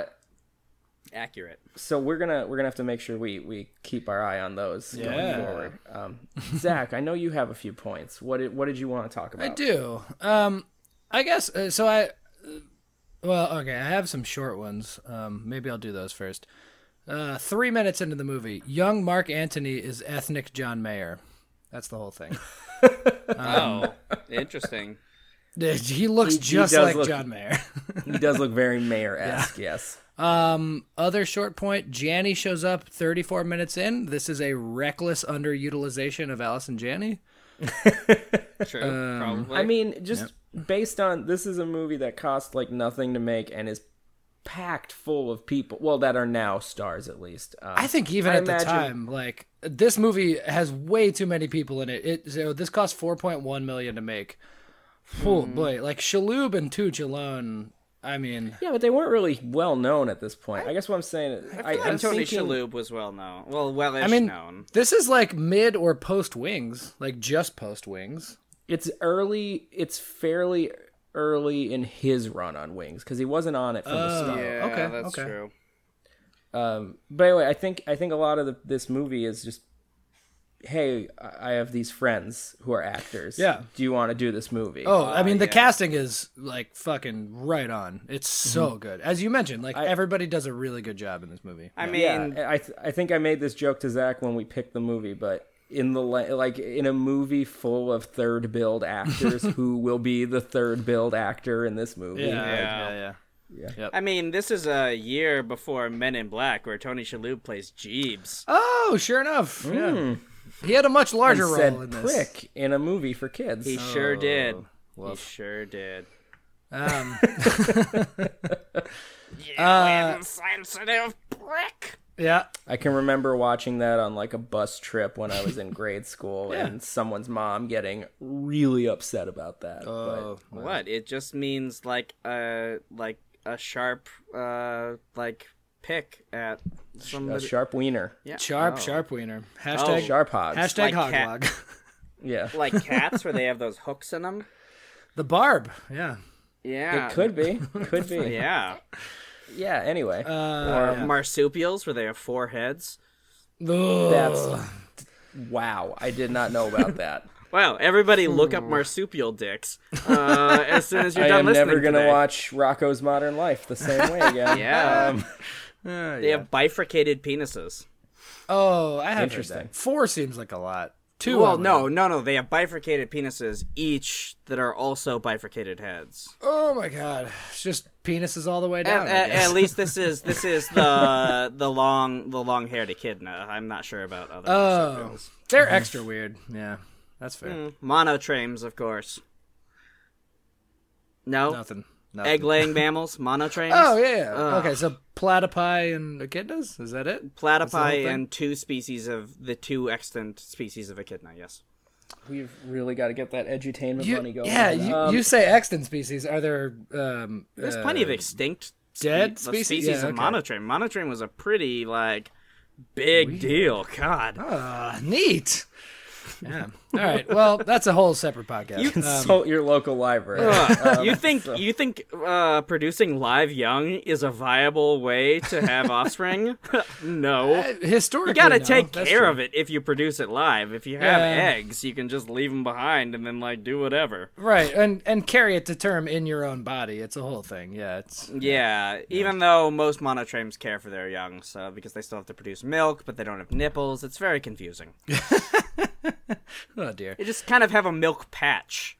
accurate. so we're gonna we're gonna have to make sure we, we keep our eye on those Yeah. going forward. Um, Zach, I know you have a few points. What did what did you want to talk about? I do. Um, I guess uh, so. I uh, well, okay. I have some short ones. Um, maybe I'll do those first. Uh, three minutes into the movie, young Mark Antony is ethnic John Mayer. That's the whole thing. Oh, interesting. He looks He- he just does like look- John Mayer. He does look very Mayer-esque. Yes. Um, other short point, Janney shows up thirty-four minutes in. This is a reckless underutilization of Allison Janney. True. Probably. I mean, just based on this is a movie that cost like nothing to make and is packed full of people. Well, that are now stars, at least. Um, I think even I at the imagine- time, like this movie has way too many people in it. It so this cost four point one million to make. Oh boy, like Shaloub and Tooch alone. I mean, Yeah, but they weren't really well known at this point. I guess what I'm saying is, I, And I'm Tony thinking, Shalhoub was well known. Well, well-ish I mean, known. this is like mid or post Wings, like just post Wings. it's early. It's fairly early in his run on Wings because he wasn't on it from the start. Yeah, okay, that's okay. true. Um, but anyway, I think I think a lot of the, this movie is just, hey, I I have these friends who are actors. Yeah. Do you want to do this movie? Oh, I mean, the yeah. casting is like fucking right on. It's so good, as you mentioned. Like everybody does a really good job in this movie. I mean, Yeah, I th- I think I made this joke to Zach when we picked the movie, but in the la- like in a movie full of third build actors, who will be the third build actor in this movie? yeah, Like, yeah, yeah, yeah. I mean, this is a year before Men in Black, where Tony Shalhoub plays Jeeves. Oh, sure enough. Yeah. He had a much larger and said role in this. prick in a movie for kids. He sure did. He woof. sure did. Um, You Uh, insensitive prick. yeah. I can remember watching that on like a bus trip when I was in grade school, and someone's mom getting really upset about that. Oh, What? It just means like a like a sharp uh like pick at but a somebody. sharp wiener, Yeah. Sharp, Oh. sharp wiener. Hashtag, sharp hogs. hashtag Like cat- hoglog. Yeah, Like cats, where they have those hooks in them. The barb. Yeah. Yeah. it could be, could be. Yeah. Yeah. Anyway, Uh, Or marsupials, where they have four heads. ugh. that's wow. I did not know about that. Wow, everybody look up marsupial dicks uh, as soon as you're I done am listening never gonna today. watch Rocco's Modern Life the same way again. Yeah. Um, Uh, They have bifurcated penises. Oh, I have heard Interesting. that. Four seems like a lot. Two. Well, I'm no, like, no, no. They have bifurcated penises, each that are also bifurcated heads. Oh my god, it's just penises all the way At, down. I at, guess. at least this is this is the the long the long haired echidna. I'm not sure about other Oh, marsupials. they're extra weird. Yeah, that's fair. Mm, monotremes, of course. No, Nothing. Nothing. egg laying mammals, monotremes. Oh yeah. Ugh. Okay, so platypi and echidnas. Is that it? That's the whole Platypi thing? and two species of the two extant species of echidna. Yes. we've really got to get that edutainment You- money going. yeah, you, Um, you say extant species. Are there? Um, There's uh, plenty of extinct dead spe- species? species Yeah, of okay. monotreme. Monotreme was a pretty like big deal. God. Ah, neat. Yeah. All right. Well, that's a whole separate podcast. Um, consult your local library. Ugh. you think you think uh, producing live young is a viable way to have offspring? No. historically, You gotta no, take that's care true. of it if you produce it live. If you have Yeah. eggs, you can just leave them behind and then like do whatever. Right, and and carry it to term in your own body. It's a whole thing. Yeah, it's Yeah, even though most monotremes care for their young, so because they still have to produce milk, but they don't have nipples, it's very confusing. oh dear. They just kind of have a milk patch.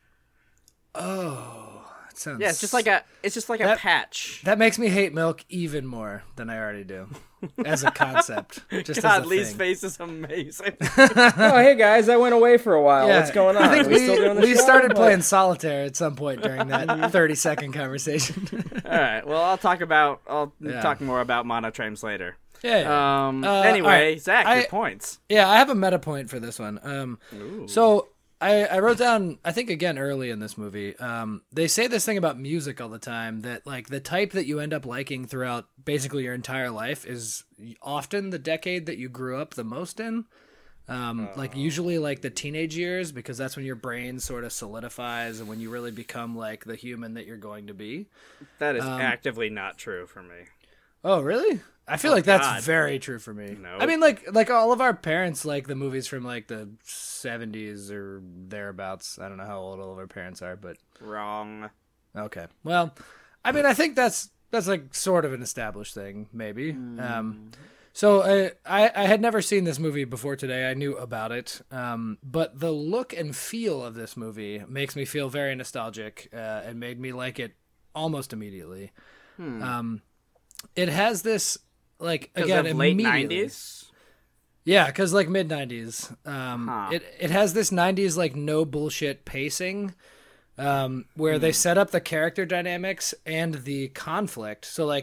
Oh, it sounds. Yeah, it's just like a it's just like a That- patch. that makes me hate milk even more than I already do, as a concept. Just God, as a Lee's thing. face is amazing. oh, hey guys, I went away for a while. Yeah. What's going on? I think Are we still doing Lee, the Lee show? started What? playing solitaire at some point during that thirty second conversation. All right, well, I'll talk about I'll Yeah. talk more about monotremes later. yeah. yeah. Um. Uh, anyway, all right. Zach, I- your points. Yeah, I have a meta point for this one. Um, so I, I wrote down, I think again early in this movie, um, they say this thing about music all the time that like the type that you end up liking throughout basically your entire life is often the decade that you grew up the most in. Um, like usually like the teenage years, because that's when your brain sort of solidifies and when you really become like the human that you're going to be. That Um, is actively not true for me. Oh, really? I feel like that's God. very true for me. No. I mean, like, like all of our parents like the movies from like the seventies or thereabouts. I don't know how old all of our parents are, but Wrong. okay. Well, I mean, I think that's that's like sort of an established thing, maybe. Um, so I, I I had never seen this movie before today. I knew about it, um, but the look and feel of this movie makes me feel very nostalgic uh, and made me like it almost immediately. Um, it has this like Because again of late immediately- nineties. Yeah, because like mid nineties, um, Huh. it it has this nineties like no bullshit pacing, um, where they set up the character dynamics and the conflict. So like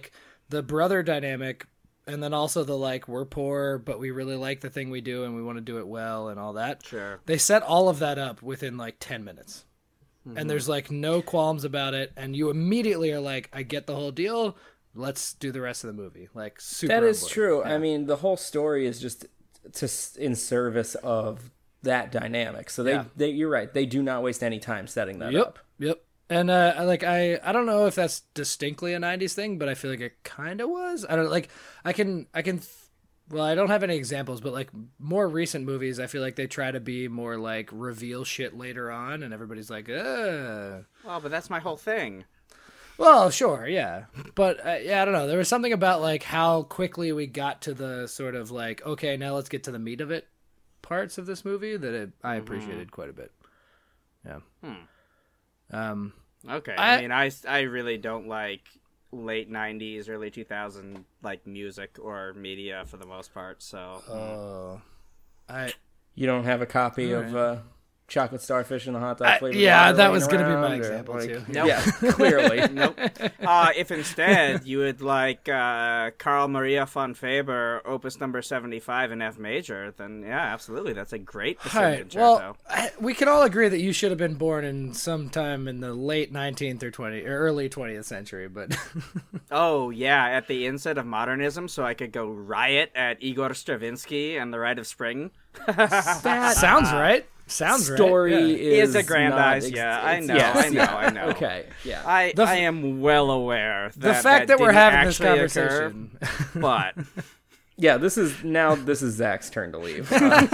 the brother dynamic, and then also the like we're poor but we really like the thing we do and we want to do it well and all that. Sure. They set all of that up within like ten minutes. Mm-hmm. And there's like no qualms about it, and you immediately are like, I get the whole deal. Let's do the rest of the movie. Like super. That is on board. true. Yeah. I mean, the whole story is just to in service of that dynamic. So they, Yeah. they you're right. They do not waste any time setting that Yep. up. Yep. And uh, I- like I, I don't know if that's distinctly a nineties thing, but I feel like it kind of was. I don't like. I can. I can. Well, I don't have any examples, but like more recent movies, I feel like they try to be more like reveal shit later on, and everybody's like, "Uh." Oh, but that's my whole thing. Well, sure, yeah, but uh, yeah, I don't know. There was something about like how quickly we got to the sort of like, okay, now let's get to the meat of it parts of this movie that it, I appreciated quite a bit. Yeah. Hmm. Um. Okay. I- I, mean, I, I really don't like late nineties, early two thousand like music or media for the most part. So Oh. I. You don't have a copy All of right. uh, chocolate starfish in the hot dog I- flavor. yeah, water that laying was gonna be my around, or, example, like- too. Nope. Yeah, clearly. nope. Uh, if instead you would like uh, Carl Maria von Faber, Opus Number seventy-five in F major, then yeah, absolutely, that's a great All bassoon right. concerto. Well, I, we can all agree that you should have been born in sometime in the late nineteenth or twentieth or early twentieth century, but Oh yeah, at the inset of modernism, so I could go riot at Igor Stravinsky and the Rite of Spring. That sounds right. Sounds story right. Yeah. is Is aggrandized, not ex- yeah, I it's- know, yes, I know, yeah. I know. Okay, yeah. I The f- I am well aware that The fact that, we're didn't having this actually occur, conversation. but Yeah, this is now. This is Zach's turn to leave.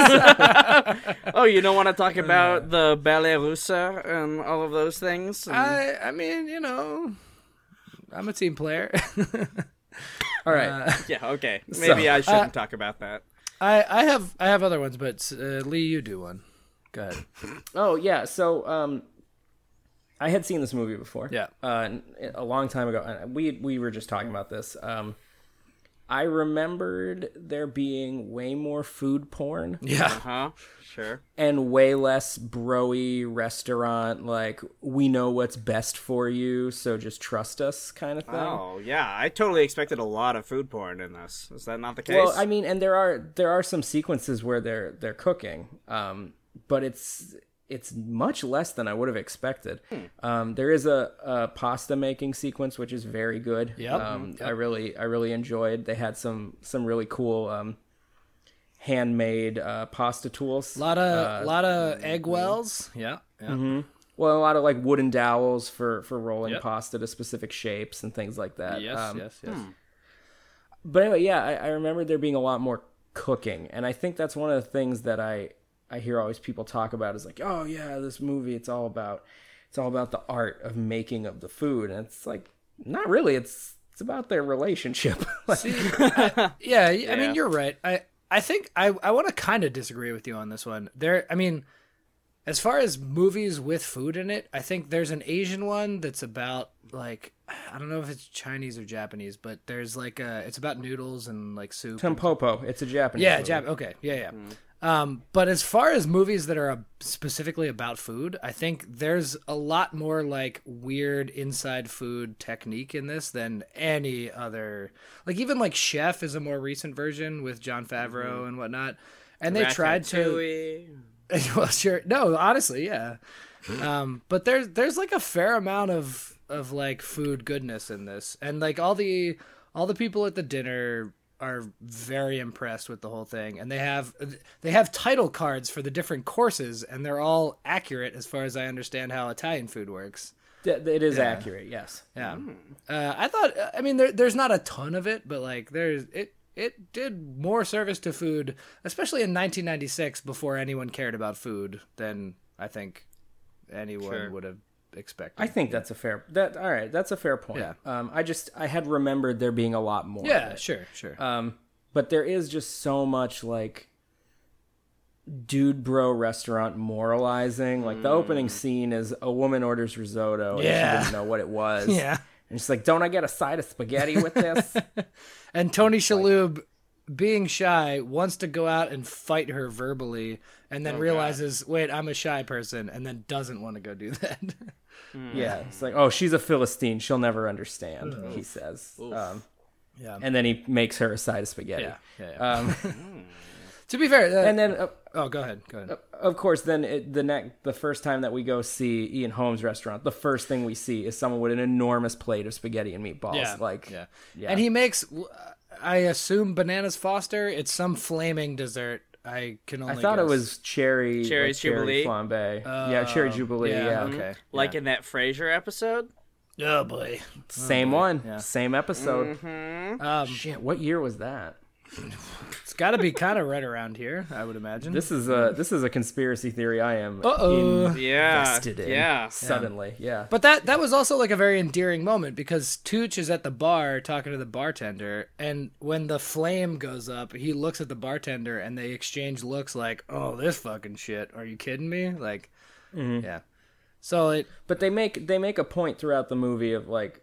oh, you don't want to talk about the Ballet Russe and all of those things? And- I I mean, you know, I'm a team player. All right. Uh, yeah, okay. Maybe So, I shouldn't uh, talk about that. I I have I have other ones, but uh, Lee, you do one. Go ahead. Oh yeah, so um, I had seen this movie before. Yeah. uh, a long time ago, and we we were just talking about this. Um, I remembered there being way more food porn Yeah. Huh? Sure. and way less broy restaurant, like we know what's best for you, so just trust us kind of thing. Oh, yeah. I totally expected a lot of food porn in this. Is that not the case? Well, I mean, and there are there are some sequences where they're they're cooking, um, but it's it's much less than I would have expected. Um, there is a, a pasta making sequence which is very good. Yep. Um, I really I really enjoyed. They had some some really cool um, handmade uh, pasta tools. A lot of Uh, lot of egg wells. Yeah. Yeah. well, a lot of like wooden dowels for for rolling Yep. pasta to specific shapes and things like that. Yes. Um, yes. Yes. But anyway, yeah, I, I remember there being a lot more cooking, and I think that's one of the things that I I hear always people talk about is like, oh yeah, this movie, it's all about it's all about the art of making of the food, and it's like not really. It's it's about their relationship. Like, See, I, yeah, I Yeah. mean, you're right. I I think I I want to kind of disagree with you on this one. There, I mean, as far as movies with food in it, I think there's an Asian one that's about like I don't know if it's Chinese or Japanese, but there's like a it's about noodles and like soup. and- Tempopo, it's a Japanese. Yeah, movie. Jap. Okay, yeah, yeah. Um, but as far as movies that are uh, specifically about food, I think there's a lot more like weird inside food technique in this than any other. Like even like Chef is a more recent version with Jon Favreau and whatnot, and they tried to. Ratatouille. Well, sure. No, honestly, yeah. Um, but there's there's like a fair amount of of like food goodness in this, and like all the all the people at the dinner are very impressed with the whole thing, and they have they have title cards for the different courses, and they're all accurate as far as I understand how Italian food works. Th- it is Yeah. accurate. Yes. Yeah, uh, I thought. I mean, there, there's not a ton of it, but like there's it. It did more service to food, especially in nineteen ninety-six, before anyone cared about food, than I think anyone Sure. would have expected. I think that's a fair that all right. That's a fair point. Yeah. Um, I just I had remembered there being a lot more. of Yeah, it. sure, sure. Um, but there is just so much like dude bro restaurant moralizing. Like the opening scene is a woman orders risotto and Yeah. she didn't know what it was. Yeah. And she's like, "Don't I get a side of spaghetti with this?" And Tony Shalhoub, being shy, wants to go out and fight her verbally, and then realizes, wait, I'm a shy person, and then doesn't want to go do that. Yeah, it's like, "Oh, she's a Philistine. She'll never understand." He says. Um, Yeah. and then he makes her a side of spaghetti. Yeah, yeah, yeah. Um, To be fair, uh, and then, uh, oh, go ahead, go ahead. of course, then it, the next, the first time that we go see Ian Holmes' restaurant, the first thing we see is someone with an enormous plate of spaghetti and meatballs. Yeah, Like, yeah. yeah. And he makes, I assume, bananas Foster. It's some flaming dessert. I can only. I thought it guess. was cherry, Cherry like cherry Jubilee? flambe. yeah, cherry jubilee. yeah, Yeah, okay. Like in that Frasier episode. Oh boy. same one, Yeah. same episode. Um, Shit, what year was that? it's got to be kind of right around here, I would imagine. This is a this is a conspiracy theory. I am Uh-oh. Yeah. invested in. Yeah. Suddenly, yeah. But that that was also like a very endearing moment because Tooch is at the bar talking to the bartender, and when the flame goes up, he looks at the bartender and they exchange looks like, "Oh, this fucking shit. Are you kidding me?" Like, yeah. So it But they make they make a point throughout the movie of like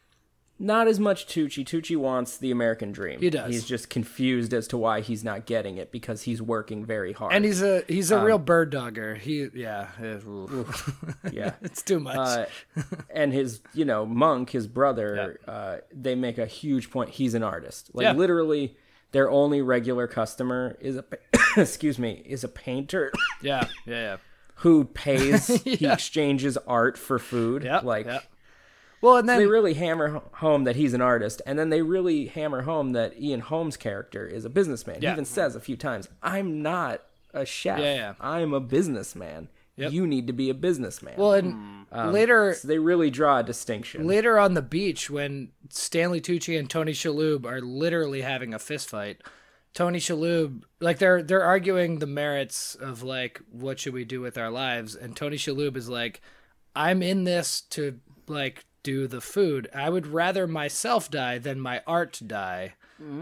not as much Tucci. Tucci wants the American dream. He does. He's just confused as to why he's not getting it because he's working very hard. and he's a he's a Um, real bird dogger. He yeah, eh, oof. yeah. it's too much. Uh, and his, you know, Monk, his brother, uh, they make a huge point. He's an artist. Like Yeah. literally, their only regular customer is a, pa- excuse me, is a painter yeah, yeah, yeah. who pays. He Yeah. exchanges art for food. Yep, like yep. Well, and then they really hammer ho- home that he's an artist, and then they really hammer home that Ian Holmes' character is a businessman. Yeah. He even says a few times, "I'm not a chef. Yeah, yeah. I'm a businessman. Yep. You need to be a businessman." well, and later so they really draw a distinction. later on the beach when Stanley Tucci and Tony Shalhoub are literally having a fist fight. Tony Shalhoub, like they're they're arguing the merits of like what should we do with our lives, and Tony Shalhoub is like, I'm in this to like do the food. I would rather myself die than my art die.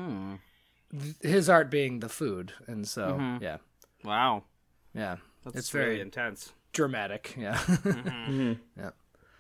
Th- His art being the food, and so yeah, Wow. yeah, That's it's very very intense. dramatic. Yeah, yeah.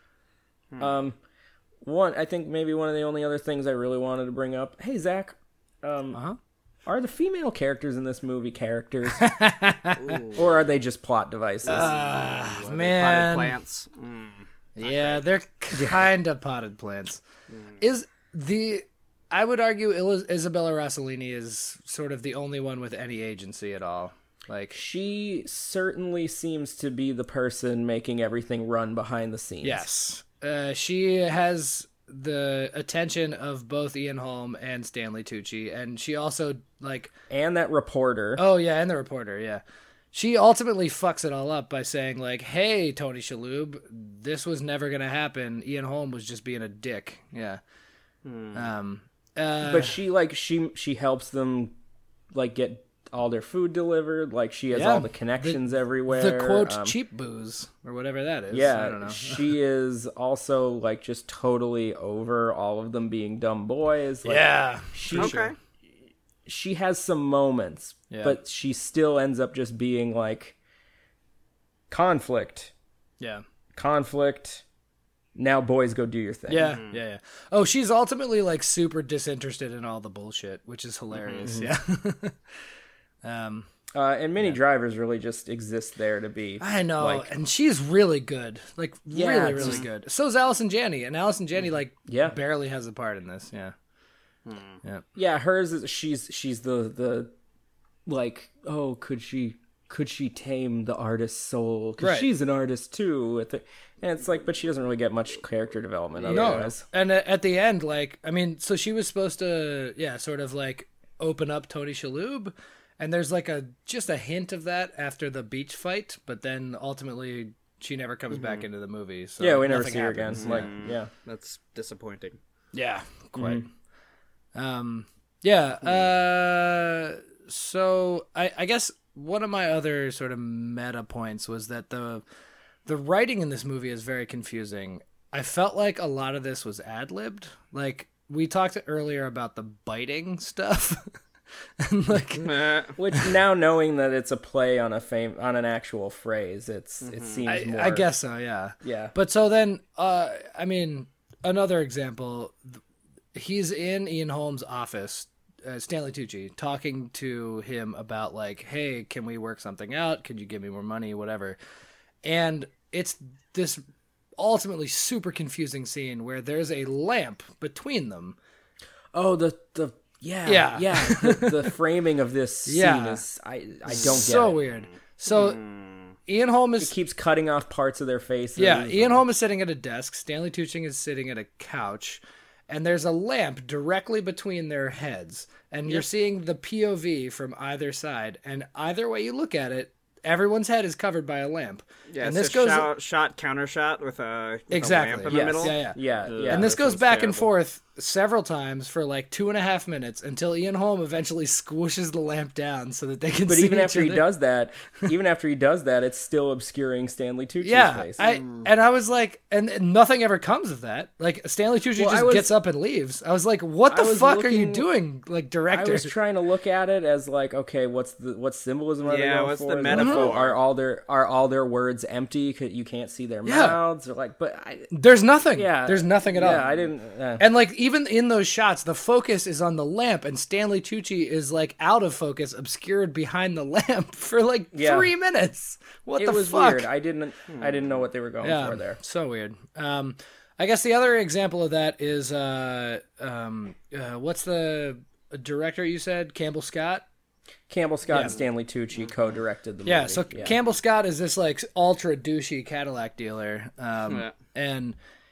Um, one, I think maybe one of the only other things I really wanted to bring up. Hey, Zach, um, Uh-huh. are the female characters in this movie characters, or are they just plot devices? Potted Man, plants. Mm. yeah, they're kind of potted plants. Is the I would argue Ila- Isabella Rossellini is sort of the only one with any agency at all. Like, She certainly seems to be the person making everything run behind the scenes. yes, uh, she has the attention of both Ian Holm and Stanley Tucci, and she also like, And that reporter. oh yeah, and the reporter, yeah. She ultimately fucks it all up by saying like, "Hey, Tony Shalhoub, this was never gonna happen. Ian Holm was just being a dick." Yeah. Um. Uh, But she like she she helps them like get all their food delivered. Like she has Yeah. all the connections everywhere. the quote Um, cheap booze or whatever that is. Yeah, I don't know. she is also like just totally over all of them being dumb boys. Like, yeah. she Okay. she has some moments, Yeah. but she still ends up just being like conflict, Yeah. conflict. Now, boys, go do your thing. Yeah, yeah, yeah. Oh, she's ultimately like super disinterested in all the bullshit, which is hilarious. Yeah. um, Uh, and Minnie Drivers really just exists there to be. I know, Like, and she's really good, like Yeah, really, it's really just- good. So is Allison Janney, and Allison Janney like Yeah. barely has a part in this. Yeah. Yeah. yeah, hers is she's she's the the like oh could she could she tame the artist's soul because Right. she's an artist too with it. And it's like, but she doesn't really get much character development otherwise. And a- at the end, like, I mean, so she was supposed to, yeah, sort of like open up Tony Shalhoub, and there's like a just a hint of that after the beach fight, but then ultimately she never comes back into the movie. So Yeah, we never nothing see her happens. again. Like, yeah. That's disappointing. Yeah, quite. Um, yeah. Uh, so I, I guess one of my other sort of meta points was that the the writing in this movie is very confusing. I felt like a lot of this was ad libbed. Like we talked earlier about the biting stuff, and like Which now knowing that it's a play on a fame on an actual phrase, it's it seems I, more. I guess so. Yeah. Yeah. But so then, uh, I mean, another example. th- He's in Ian Holmes' office, uh, Stanley Tucci, talking to him about like, "Hey, can we work something out? Could you give me more money, whatever?" And it's this ultimately super confusing scene where there's a lamp between them. Oh, the the yeah Yeah. yeah the, the framing of this scene Yeah. is I I don't so get it. weird. So Ian Holm is It keeps cutting off parts of their faces. yeah. Ian Holm is sitting at a desk. Stanley Tucci is sitting at a couch, and there's a lamp directly between their heads, and you're seeing the P O V from either side, and either way you look at it, everyone's head is covered by a lamp. Yeah, and it's this a goes shot, shot counter shot with a, with Exactly. a lamp in Yes. the middle. Yeah, yeah. Yeah, yeah. and this that goes sounds back and terrible. forth several times for like two and a half minutes until Ian Holm eventually squishes the lamp down so that they can But see even each after he other. does that, even after he does that, it's still obscuring Stanley Tucci's Yeah, face. I and I was like, and and nothing ever comes of that. Like Stanley Tucci Well, I just was- gets up and leaves. I was like, what the I was fuck are you looking- doing, like I director? was trying to look at it as like, okay, what's the what symbolism are they Yeah, going what's for? the Is it like, metaphor? oh, Are all their are all their words empty? 'Cause you can't see their Yeah. mouths, or like, but I, There's nothing. yeah, There's nothing at yeah, all. I didn't. Uh, And like even in those shots, the focus is on the lamp, and Stanley Tucci is like out of focus, obscured behind the lamp for like Yeah. three minutes. What it the was fuck? weird. I didn't. I didn't know what they were going yeah, for there. so weird. Um, I guess the other example of that is uh, um, uh, what's the director you said? Campbell Scott. Campbell Scott Yeah. and Stanley Tucci co-directed the movie. Yeah, so Campbell Scott is this like ultra douchey Cadillac dealer, um, Yeah. and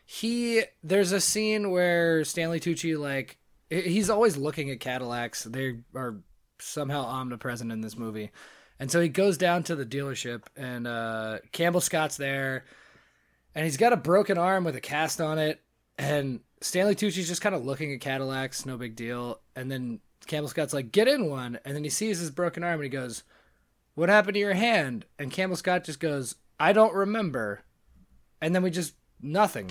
he there's a scene where Stanley Tucci like he's always looking at Cadillacs. They are somehow omnipresent in this movie, and so he goes down to the dealership, and uh, Campbell Scott's there, and he's got a broken arm with a cast on it, and Stanley Tucci's just kind of looking at Cadillacs, no big deal, and then Campbell Scott's like, get in one, and then he sees his broken arm, and he goes, what happened to your hand? And Campbell Scott just goes, I don't remember. And then we just, nothing.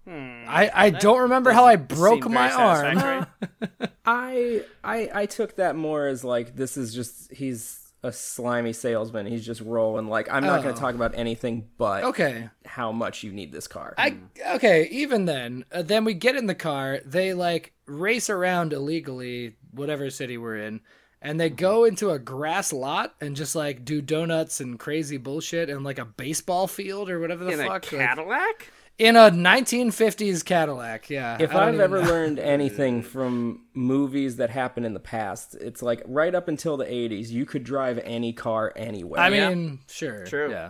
I, I don't remember how I broke Seemed my very arm. satisfactory. I I I took that more as like this is just he's a slimy salesman. He's just rolling like I'm not going Oh. to talk about anything but Okay. how much you need this car. I okay, even then, uh, then we get in the car, they like race around illegally, whatever city we're in, and they go into a grass lot and just like do donuts and crazy bullshit in like a baseball field or whatever the In a fuck. like- Cadillac? in a nineteen fifties Cadillac, yeah. If I don't I've even ever know. learned anything from movies that happened in the past, it's like right up until the eighties, you could drive any car anywhere. I Yeah. mean, sure. True. Yeah.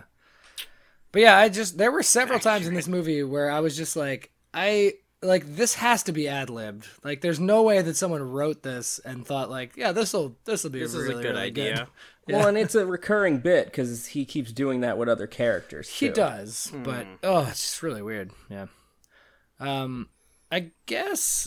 But yeah, I just there were several times in this movie where I was just like, I like this has to be ad libbed. Like, there's no way that someone wrote this and thought like, yeah, this will this will be This really, is a good really idea. good. well, and it's a recurring bit because he keeps doing that with other characters. He too. does, but oh, it's just really weird. Yeah. Um, I guess.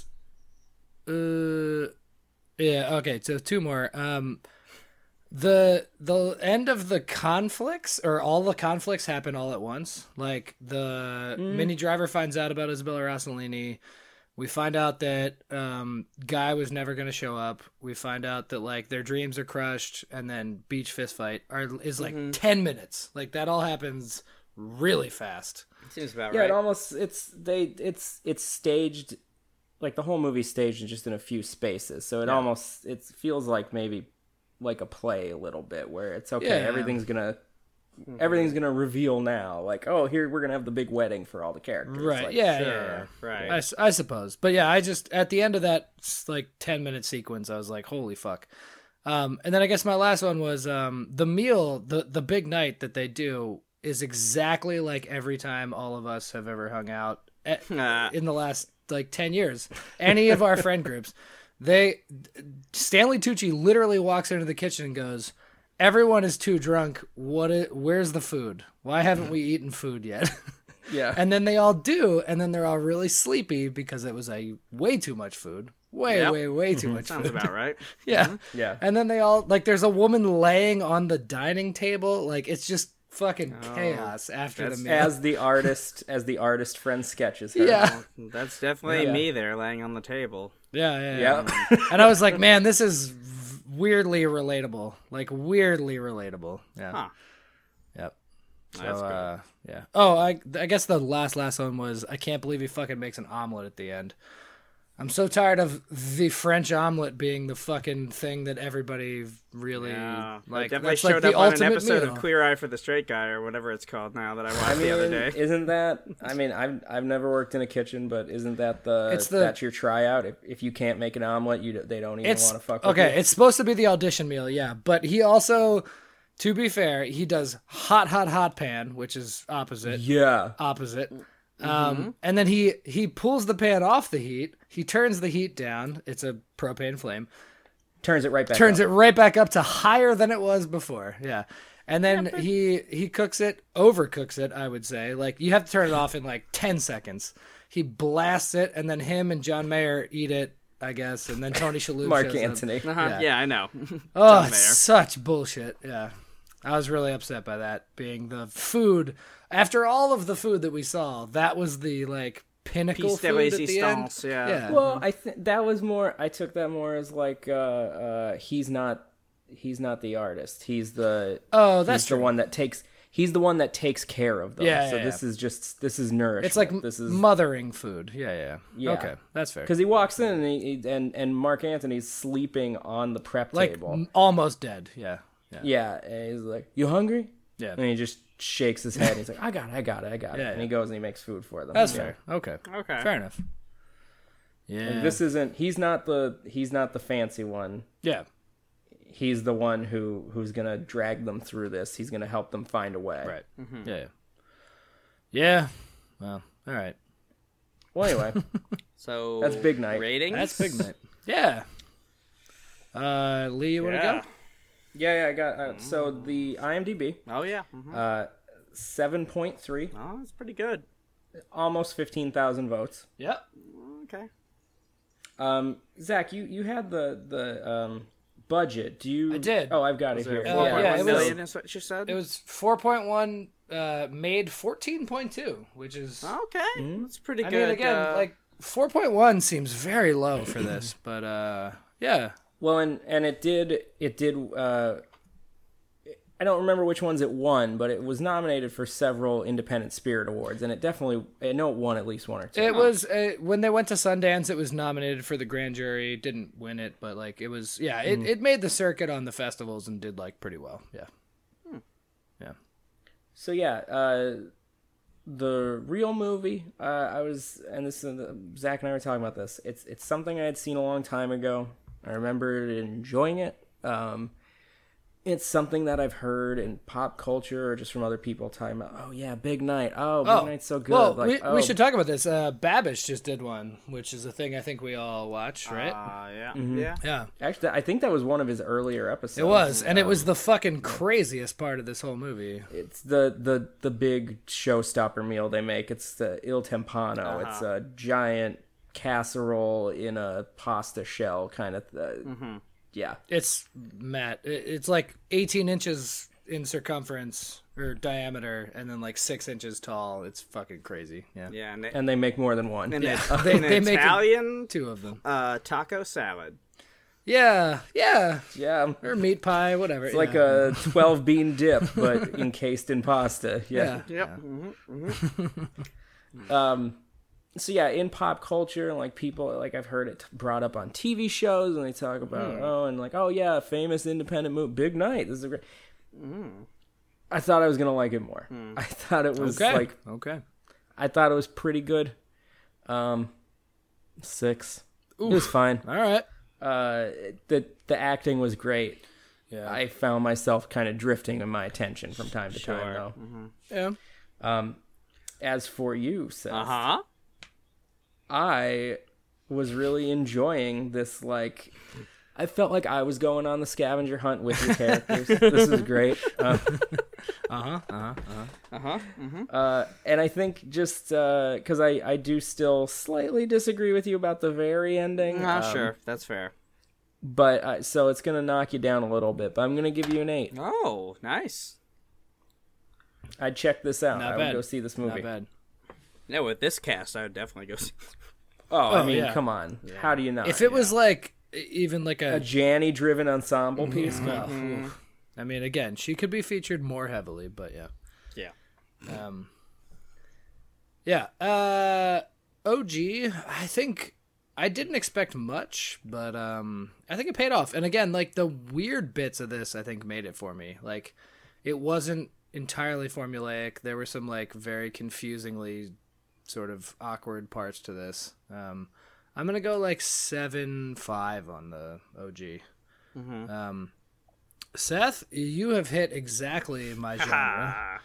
Uh, yeah. Okay. So two more. Um, the the end of the conflicts, or all the conflicts, happen all at once. Like the Mini Driver finds out about Isabella Rossellini. We find out that um, Guy was never going to show up. We find out that like their dreams are crushed, and then beach fist fight are is like ten minutes. Like that all happens really fast. Seems about Yeah, right. it almost it's they it's it's staged, like the whole movie's staged in just in a few spaces. So it almost it feels like maybe like a play a little bit where it's okay, Yeah. everything's gonna everything's gonna reveal now. Like, oh, here we're gonna have the big wedding for all the characters. Right? Like, yeah, Sure, yeah, yeah. right. I, s- I suppose, but yeah, I just at the end of that s- like ten minute sequence, I was like, holy fuck. Um, and then I guess my last one was um, the meal, the the big night that they do is exactly like every time all of us have ever hung out at, Ah. in the last like ten years. Any of our friend groups, they Stanley Tucci literally walks into the kitchen and goes, "Everyone is too drunk. What? I- where's the food? Why haven't we eaten food yet?" yeah. And then they all do, and then they're all really sleepy because it was a way too much food. Way, Yep. way, way too much Sounds food. about right. Yeah. Yeah. And then they all like there's a woman laying on the dining table. Like it's just fucking chaos after the that's- meal. as the artist as the artist friend sketches her. yeah. That's definitely Yeah. me there laying on the table. Yeah, yeah, yeah. Yeah. And I was like, man, this is v- weirdly relatable. Like weirdly relatable. Yeah. Huh. Yep. So, That's good. uh, yeah. Oh, I I guess the last last one was I can't believe he fucking makes an omelet at the end. I'm so tired of the French omelet being the fucking thing that everybody really Yeah, like. it definitely That's showed like the up on an ultimate episode meal. of Queer Eye for the Straight Guy or whatever it's called now that I watched I the other mean, day. isn't that? I mean, I've I've never worked in a kitchen, but isn't that the? It's the- that's your tryout. If if you can't make an omelet, you they don't even It's want to fuck with okay. you. It's supposed to be the audition meal, yeah. But he also, to be fair, he does hot, hot, hot pan, which is opposite. Yeah. Opposite. Mm-hmm. Um, and then he he pulls the pan off the heat. He turns the heat down. It's a propane flame. Turns it right back. Turns up. it right back up to higher than it was before. Yeah. And then he he cooks it, overcooks it, I would say. Like you have to turn it off in like ten seconds. He blasts it, and then him and John Mayer eat it, I guess, and then Tony Shalhoub Mark shows up. Antony. Uh-huh. Yeah. Yeah. I know. Oh, John it's Mayer. such bullshit. Yeah. I was really upset by that being the food. After all of the food that we saw, that was the like pinnacle Piece de food at the resistance, end. yeah. Yeah. Well, I think that was more. I took that more as like uh, uh, he's not he's not the artist. He's the Oh, that's he's the true. one that takes. He's the one that takes care of them. Yeah, So yeah, this yeah. is just this is nourishment. It's like this is mothering food. Yeah, yeah. Yeah. Okay, that's fair. because he walks in and he, and and Mark Antony's sleeping on the prep Like table. m- almost dead. Yeah. Yeah. Yeah, and he's like, "You hungry?" Yeah. And he just shakes his head. And he's like, "I got it, I got it, I got it." Yeah, and yeah. he goes and he makes food for them. That's Yeah. fair. Okay. Okay. Fair enough. Yeah. Like, this isn't. He's not the. He's not the fancy one. yeah. He's the one who who's gonna drag them through this. He's gonna help them find a way. Right. Yeah. Yeah. Yeah. Well. All right. Well, anyway, So That's big night. Ratings. That's big night. Yeah. Uh, Lee, you want to Yeah. go? yeah, yeah. I got uh, so the IMDb, Oh yeah. Mhm. uh, seven point three, Oh, that's pretty good. almost fifteen thousand votes. Yep. Okay. Um, Zach, you you had the the um budget. Do you? I did. Oh, I've got it Was here. it Uh, four yeah, point it one was- million is what you said? It was four point one, uh, made fourteen point two, which is. Okay. That's pretty I good. mean, again, uh, like four point one seems very low for this, but uh, yeah. Well, and and it did it did. Uh, I don't remember which ones it won, but it was nominated for several Independent Spirit Awards, and it definitely. I know it won at least one or two. It was uh, when they went to Sundance. It was nominated for the grand jury. Didn't win it, but like it was. Yeah, it, it made the circuit on the festivals and did like pretty well. Yeah. Yeah. So yeah, uh, the real movie. Uh, I was, and this is Zach and I were talking about this. It's it's something I had seen a long time ago. I remember enjoying it. Um, it's something that I've heard in pop culture or just from other people talking about. Oh yeah, Big Night. Oh, Big Oh, Night's so good. well, like, we, oh, we should talk about this. Uh, Babish just did one, which is a thing I think we all watch, right? uh, yeah. Mm-hmm. Yeah. yeah. Actually, I think that was one of his earlier episodes. It was, and it was the fucking craziest part of this whole movie. It's the the the big showstopper meal they make. It's the Il Timpano. Uh-huh. It's a giant casserole in a pasta shell kind of. Th- Mm-hmm. Yeah, It's Matt. it- It's like eighteen inches in circumference or diameter, and then like six inches tall. It's fucking crazy. Yeah, Yeah. And, it, and they make more than one. and Yeah. it- They- an they make it- Italian two of them. uh, taco salad. Yeah, yeah, Yeah, or meat pie, whatever. it's like a twelve bean dip, but encased in pasta. Yeah. yeah. Yep. Um. So yeah, in pop culture, like people, like I've heard it brought up on T V shows, and they talk about oh, and like oh yeah, famous independent movie, Big Night. This is a great. I thought I was gonna like it more. I thought it was Okay, like okay. I thought it was pretty good. Um, six. It was fine. All right. Uh, the the acting was great. Yeah. I found myself kind of drifting in my attention from time to time, though. yeah. Um, as for you, Seth, Uh huh. I was really enjoying this. Like, I felt like I was going on the scavenger hunt with your characters. This is great. Um, Uh huh. Uh huh. Uh huh. Mm-hmm. Uh, and I think just because I, I do still slightly disagree with you about the very ending. Ah, um, sure. That's fair. But uh, so it's going to knock you down a little bit. But I'm going to give you an eight. Oh, nice. I'd check this out. Not I bad. would go see this movie. Not bad. Yeah, with this cast, I would definitely go see. Oh, I Oh, mean, yeah. come on. How do you not? If it was like e- even like a a, Janny driven ensemble piece, oh, oof. I mean, again, she could be featured more heavily, but yeah. Yeah. Um, yeah. Uh, O G, I think I didn't expect much, but um, I think it paid off. And again, like the weird bits of this, I think made it for me. Like, it wasn't entirely formulaic. There were some like very confusingly sort of awkward parts to this. Um, I'm gonna go like seven five on the O G. Mm-hmm. Um, Seth, you have hit exactly my genre.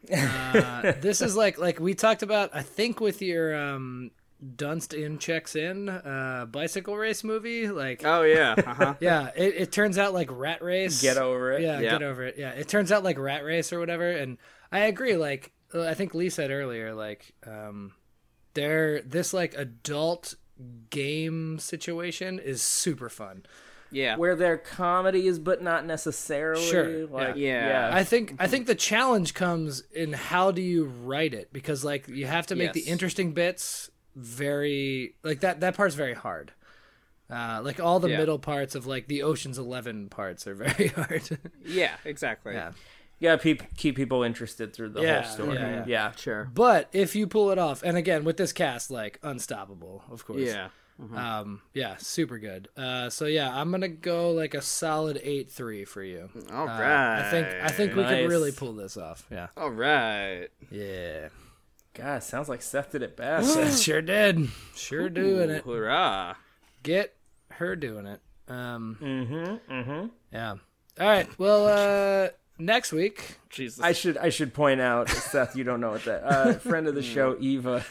uh, this is like like we talked about. I think with your um, Dunst in checks in uh, bicycle race movie. Like, Oh yeah, uh-huh. yeah, it, it turns out like Rat Race. Get over it. Yeah, Yeah. get over it. Yeah, it turns out like Rat Race or whatever. And I agree. Like uh, I think Lee said earlier, like um, they're this like adult game situation is super fun. yeah. Where they're comedies, but not necessarily. Sure, Like, yeah. I think I think the challenge comes in how do you write it, because like you have to make Yes. the interesting bits very like that that part's very hard. Uh, like all the Yeah. middle parts of like the Ocean's Eleven parts are very hard. Yeah, exactly. yeah. You gotta keep, keep people interested through the Yeah, whole story. yeah, yeah. yeah. Sure. But if you pull it off, and again with this cast, like unstoppable, of course. Yeah. Um. Yeah. Super good. Uh. So yeah, I'm gonna go like a solid eight three for you. All Uh, right. I think I think we Nice. could really pull this off. Yeah. All right. Yeah. God, sounds like Seth did it best. Sure did. Sure doing it. Hurrah. Get her doing it. Um. mm-hmm. Mm-hmm. Yeah. All right. Well. Uh. Next week. Jesus. I should I should point out, Seth, you don't know what that uh, friend of the show, Eva,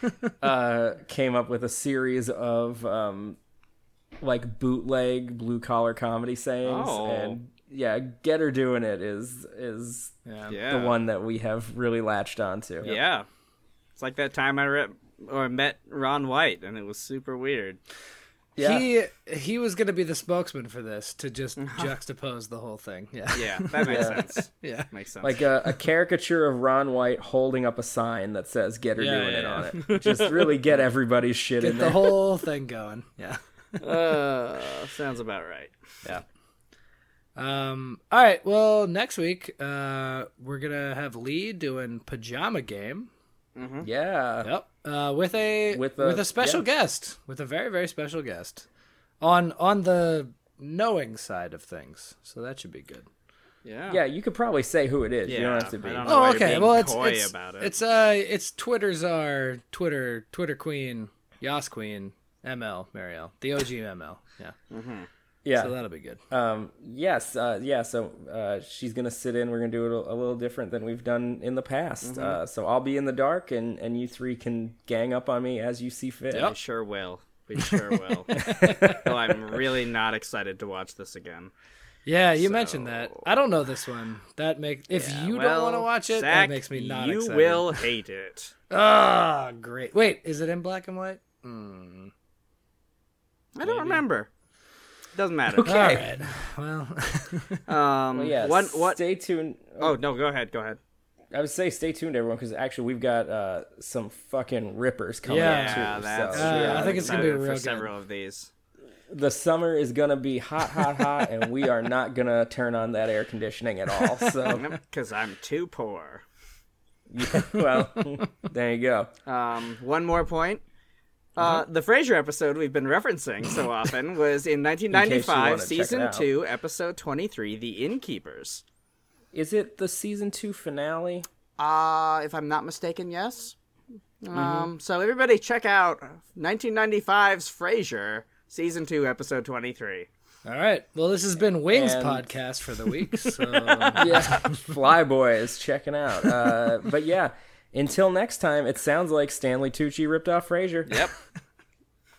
uh, came up with a series of um, like bootleg blue collar comedy sayings, Oh. and yeah, Get Her Doing It is is Yeah. yeah. the one that we have really latched onto. Yeah. It's like that time I re- or met Ron White, and it was super weird. Yeah. He he was gonna be the spokesman for this to just juxtapose the whole thing. Yeah. Yeah, that makes Yeah. sense. Yeah. Makes sense. Like a, a caricature of Ron White holding up a sign that says "Get Her Yeah, Doing yeah, It" yeah. on it. Just really get everybody's shit Get in the there. whole thing going. Yeah. uh, sounds about right. Yeah. Um. All right. Well, next week, uh, we're gonna have Lee doing Pajama Game. Yeah. Yep. Uh, with a with With a, a- special yeah. guest, with a very very special guest, on on the knowing side of things. So that should be good. Yeah. Yeah, you could probably say who it is. You don't Yeah, have to be. I don't know. Oh, why you're okay. being Well, it's coy it's about it. it's uh it's Twitter's our Twitter Twitter Queen, Yas Queen, M L Marielle, the O G M L. Yeah. Yeah. So that'll be good. Um, yes, uh, yeah. So uh, she's gonna sit in. We're gonna do it a, a little different than we've done in the past. Uh, so I'll be in the dark, and, and you three can gang up on me as you see fit. We sure will. We sure will. Well, I'm really not excited to watch this again. Yeah, you mentioned that. I don't know this one. That makes if Yeah, you well, don't want to watch it, Zach, that makes me not You excited. will hate it. Ah, great. Wait, is it in black and white? I don't remember. Doesn't matter. Okay. All right. Well, Um, Well, yeah. One, what? Stay tuned. Oh no, go ahead. Go ahead. I would say stay tuned, everyone, because actually we've got uh, some fucking rippers coming Yeah, up Yeah, too. that's. so, Uh, yeah. I think it's gonna be excited real for good. several of these. The summer is gonna be hot, hot, hot, and we are not gonna turn on that air conditioning at all. So, Because I'm too poor. yeah, well, there you go. Um, one more point. Uh, the Frasier episode we've been referencing so often was in nineteen ninety-five, wanna check it season out. two, episode twenty-three, The Innkeepers. Is it the season two finale? Uh, if I'm not mistaken, yes. Um, so everybody check out nineteen ninety-five's Frasier, season two, episode twenty-three. all right. Well, this has been Wings And- podcast for the week. So Yeah, Flyboy is checking out. Uh, but yeah, until next time, it sounds like Stanley Tucci ripped off Frasier. Yep.